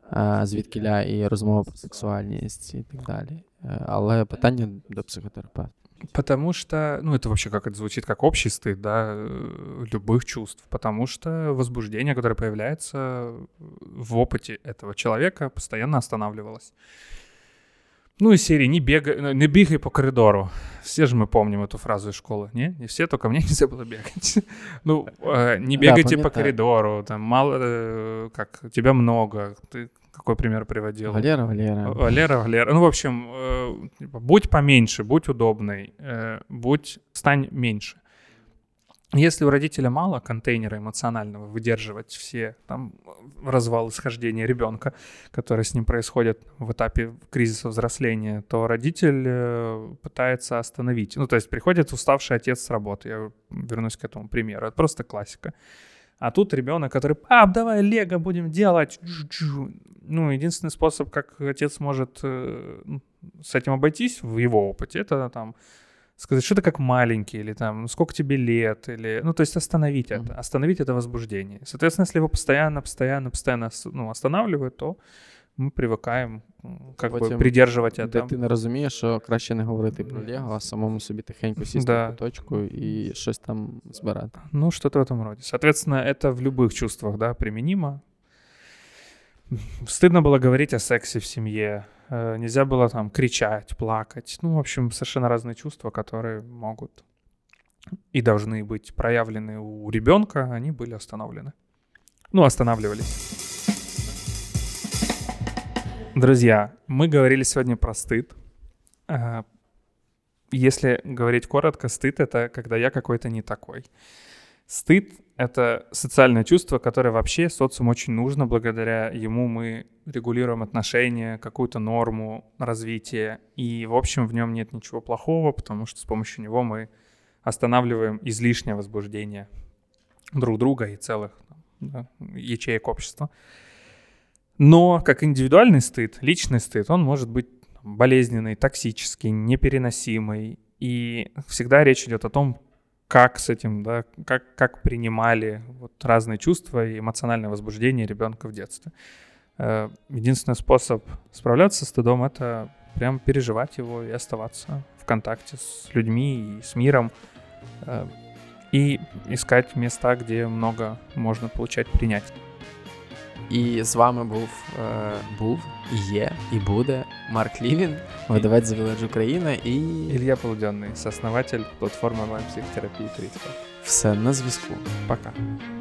звідкіля і розмова про сексуальність і так далі. Але питання до психотерапевта. Потому что, ну это вообще как это звучит, как общий стыд, да, любых чувств. Потому что возбуждение, которое появляется в опыте этого человека, постоянно останавливалось. Ну, из серии «Не бегай, не бегай по коридору». Все же мы помним эту фразу из школы, не? Не все, только мне нельзя было бегать. Ну, не бегайте по коридору, там мало, как, тебя много. Ты какой пример приводил? Валера, Валера. Валера, Валера. Ну, в общем, будь поменьше, будь удобной, будь, стань меньше. Если у родителя мало контейнера эмоционального выдерживать все там развалы схождения ребенка, которые с ним происходят в этапе кризиса взросления, то родитель пытается остановить. Ну, то есть приходит уставший отец с работы. Я вернусь к этому примеру. Это просто классика. А тут ребенок, который: пап, давай лего будем делать. Ну, единственный способ, как отец может с этим обойтись в его опыте, это там сказать, что ты как маленький, или там, ну, сколько тебе лет, или, ну, то есть остановить mm-hmm. это, остановить это возбуждение. Соответственно, если его постоянно, постоянно, постоянно, ну, останавливают, то мы привыкаем как Потім би придержувати це. Дитина розуміє, що краще не говорити про Лего, а самому собі тихенько сісти да. в куточку і щось там збирати. Ну, что-то в этом роде. Соответственно, это в любых чувствах, да, применимо. Стыдно было говорить о сексе в семье. Нельзя было там кричать, плакать. Ну, в общем, совершенно разные чувства, которые могут и должны быть проявлены у ребенка, они были остановлены. Ну, останавливались. Друзья, мы говорили сегодня про стыд. Если говорить коротко, стыд — это когда я какой-то не такой. Стыд — это социальное чувство, которое вообще социуму очень нужно. Благодаря ему мы регулируем отношения, какую-то норму развития. И, в общем, в нем нет ничего плохого, потому что с помощью него мы останавливаем излишнее возбуждение друг друга и целых, да, ячеек общества. Но как индивидуальный стыд, личный стыд, он может быть болезненный, токсический, непереносимый. И всегда речь идет о том, как с этим, да, как, как принимали вот разные чувства и эмоциональное возбуждение ребенка в детстве. Единственный способ справляться с стыдом — это прям переживать его и оставаться в контакте с людьми и с миром, и искать места, где много можно получать принятие. І з вами був, е, був, є і буде Марк Лівін, видавець The Village Україна і... Ілля Полуденний, сооснователь платформи онлайн-психотерапії Критика. Все, на зв'язку. Пока.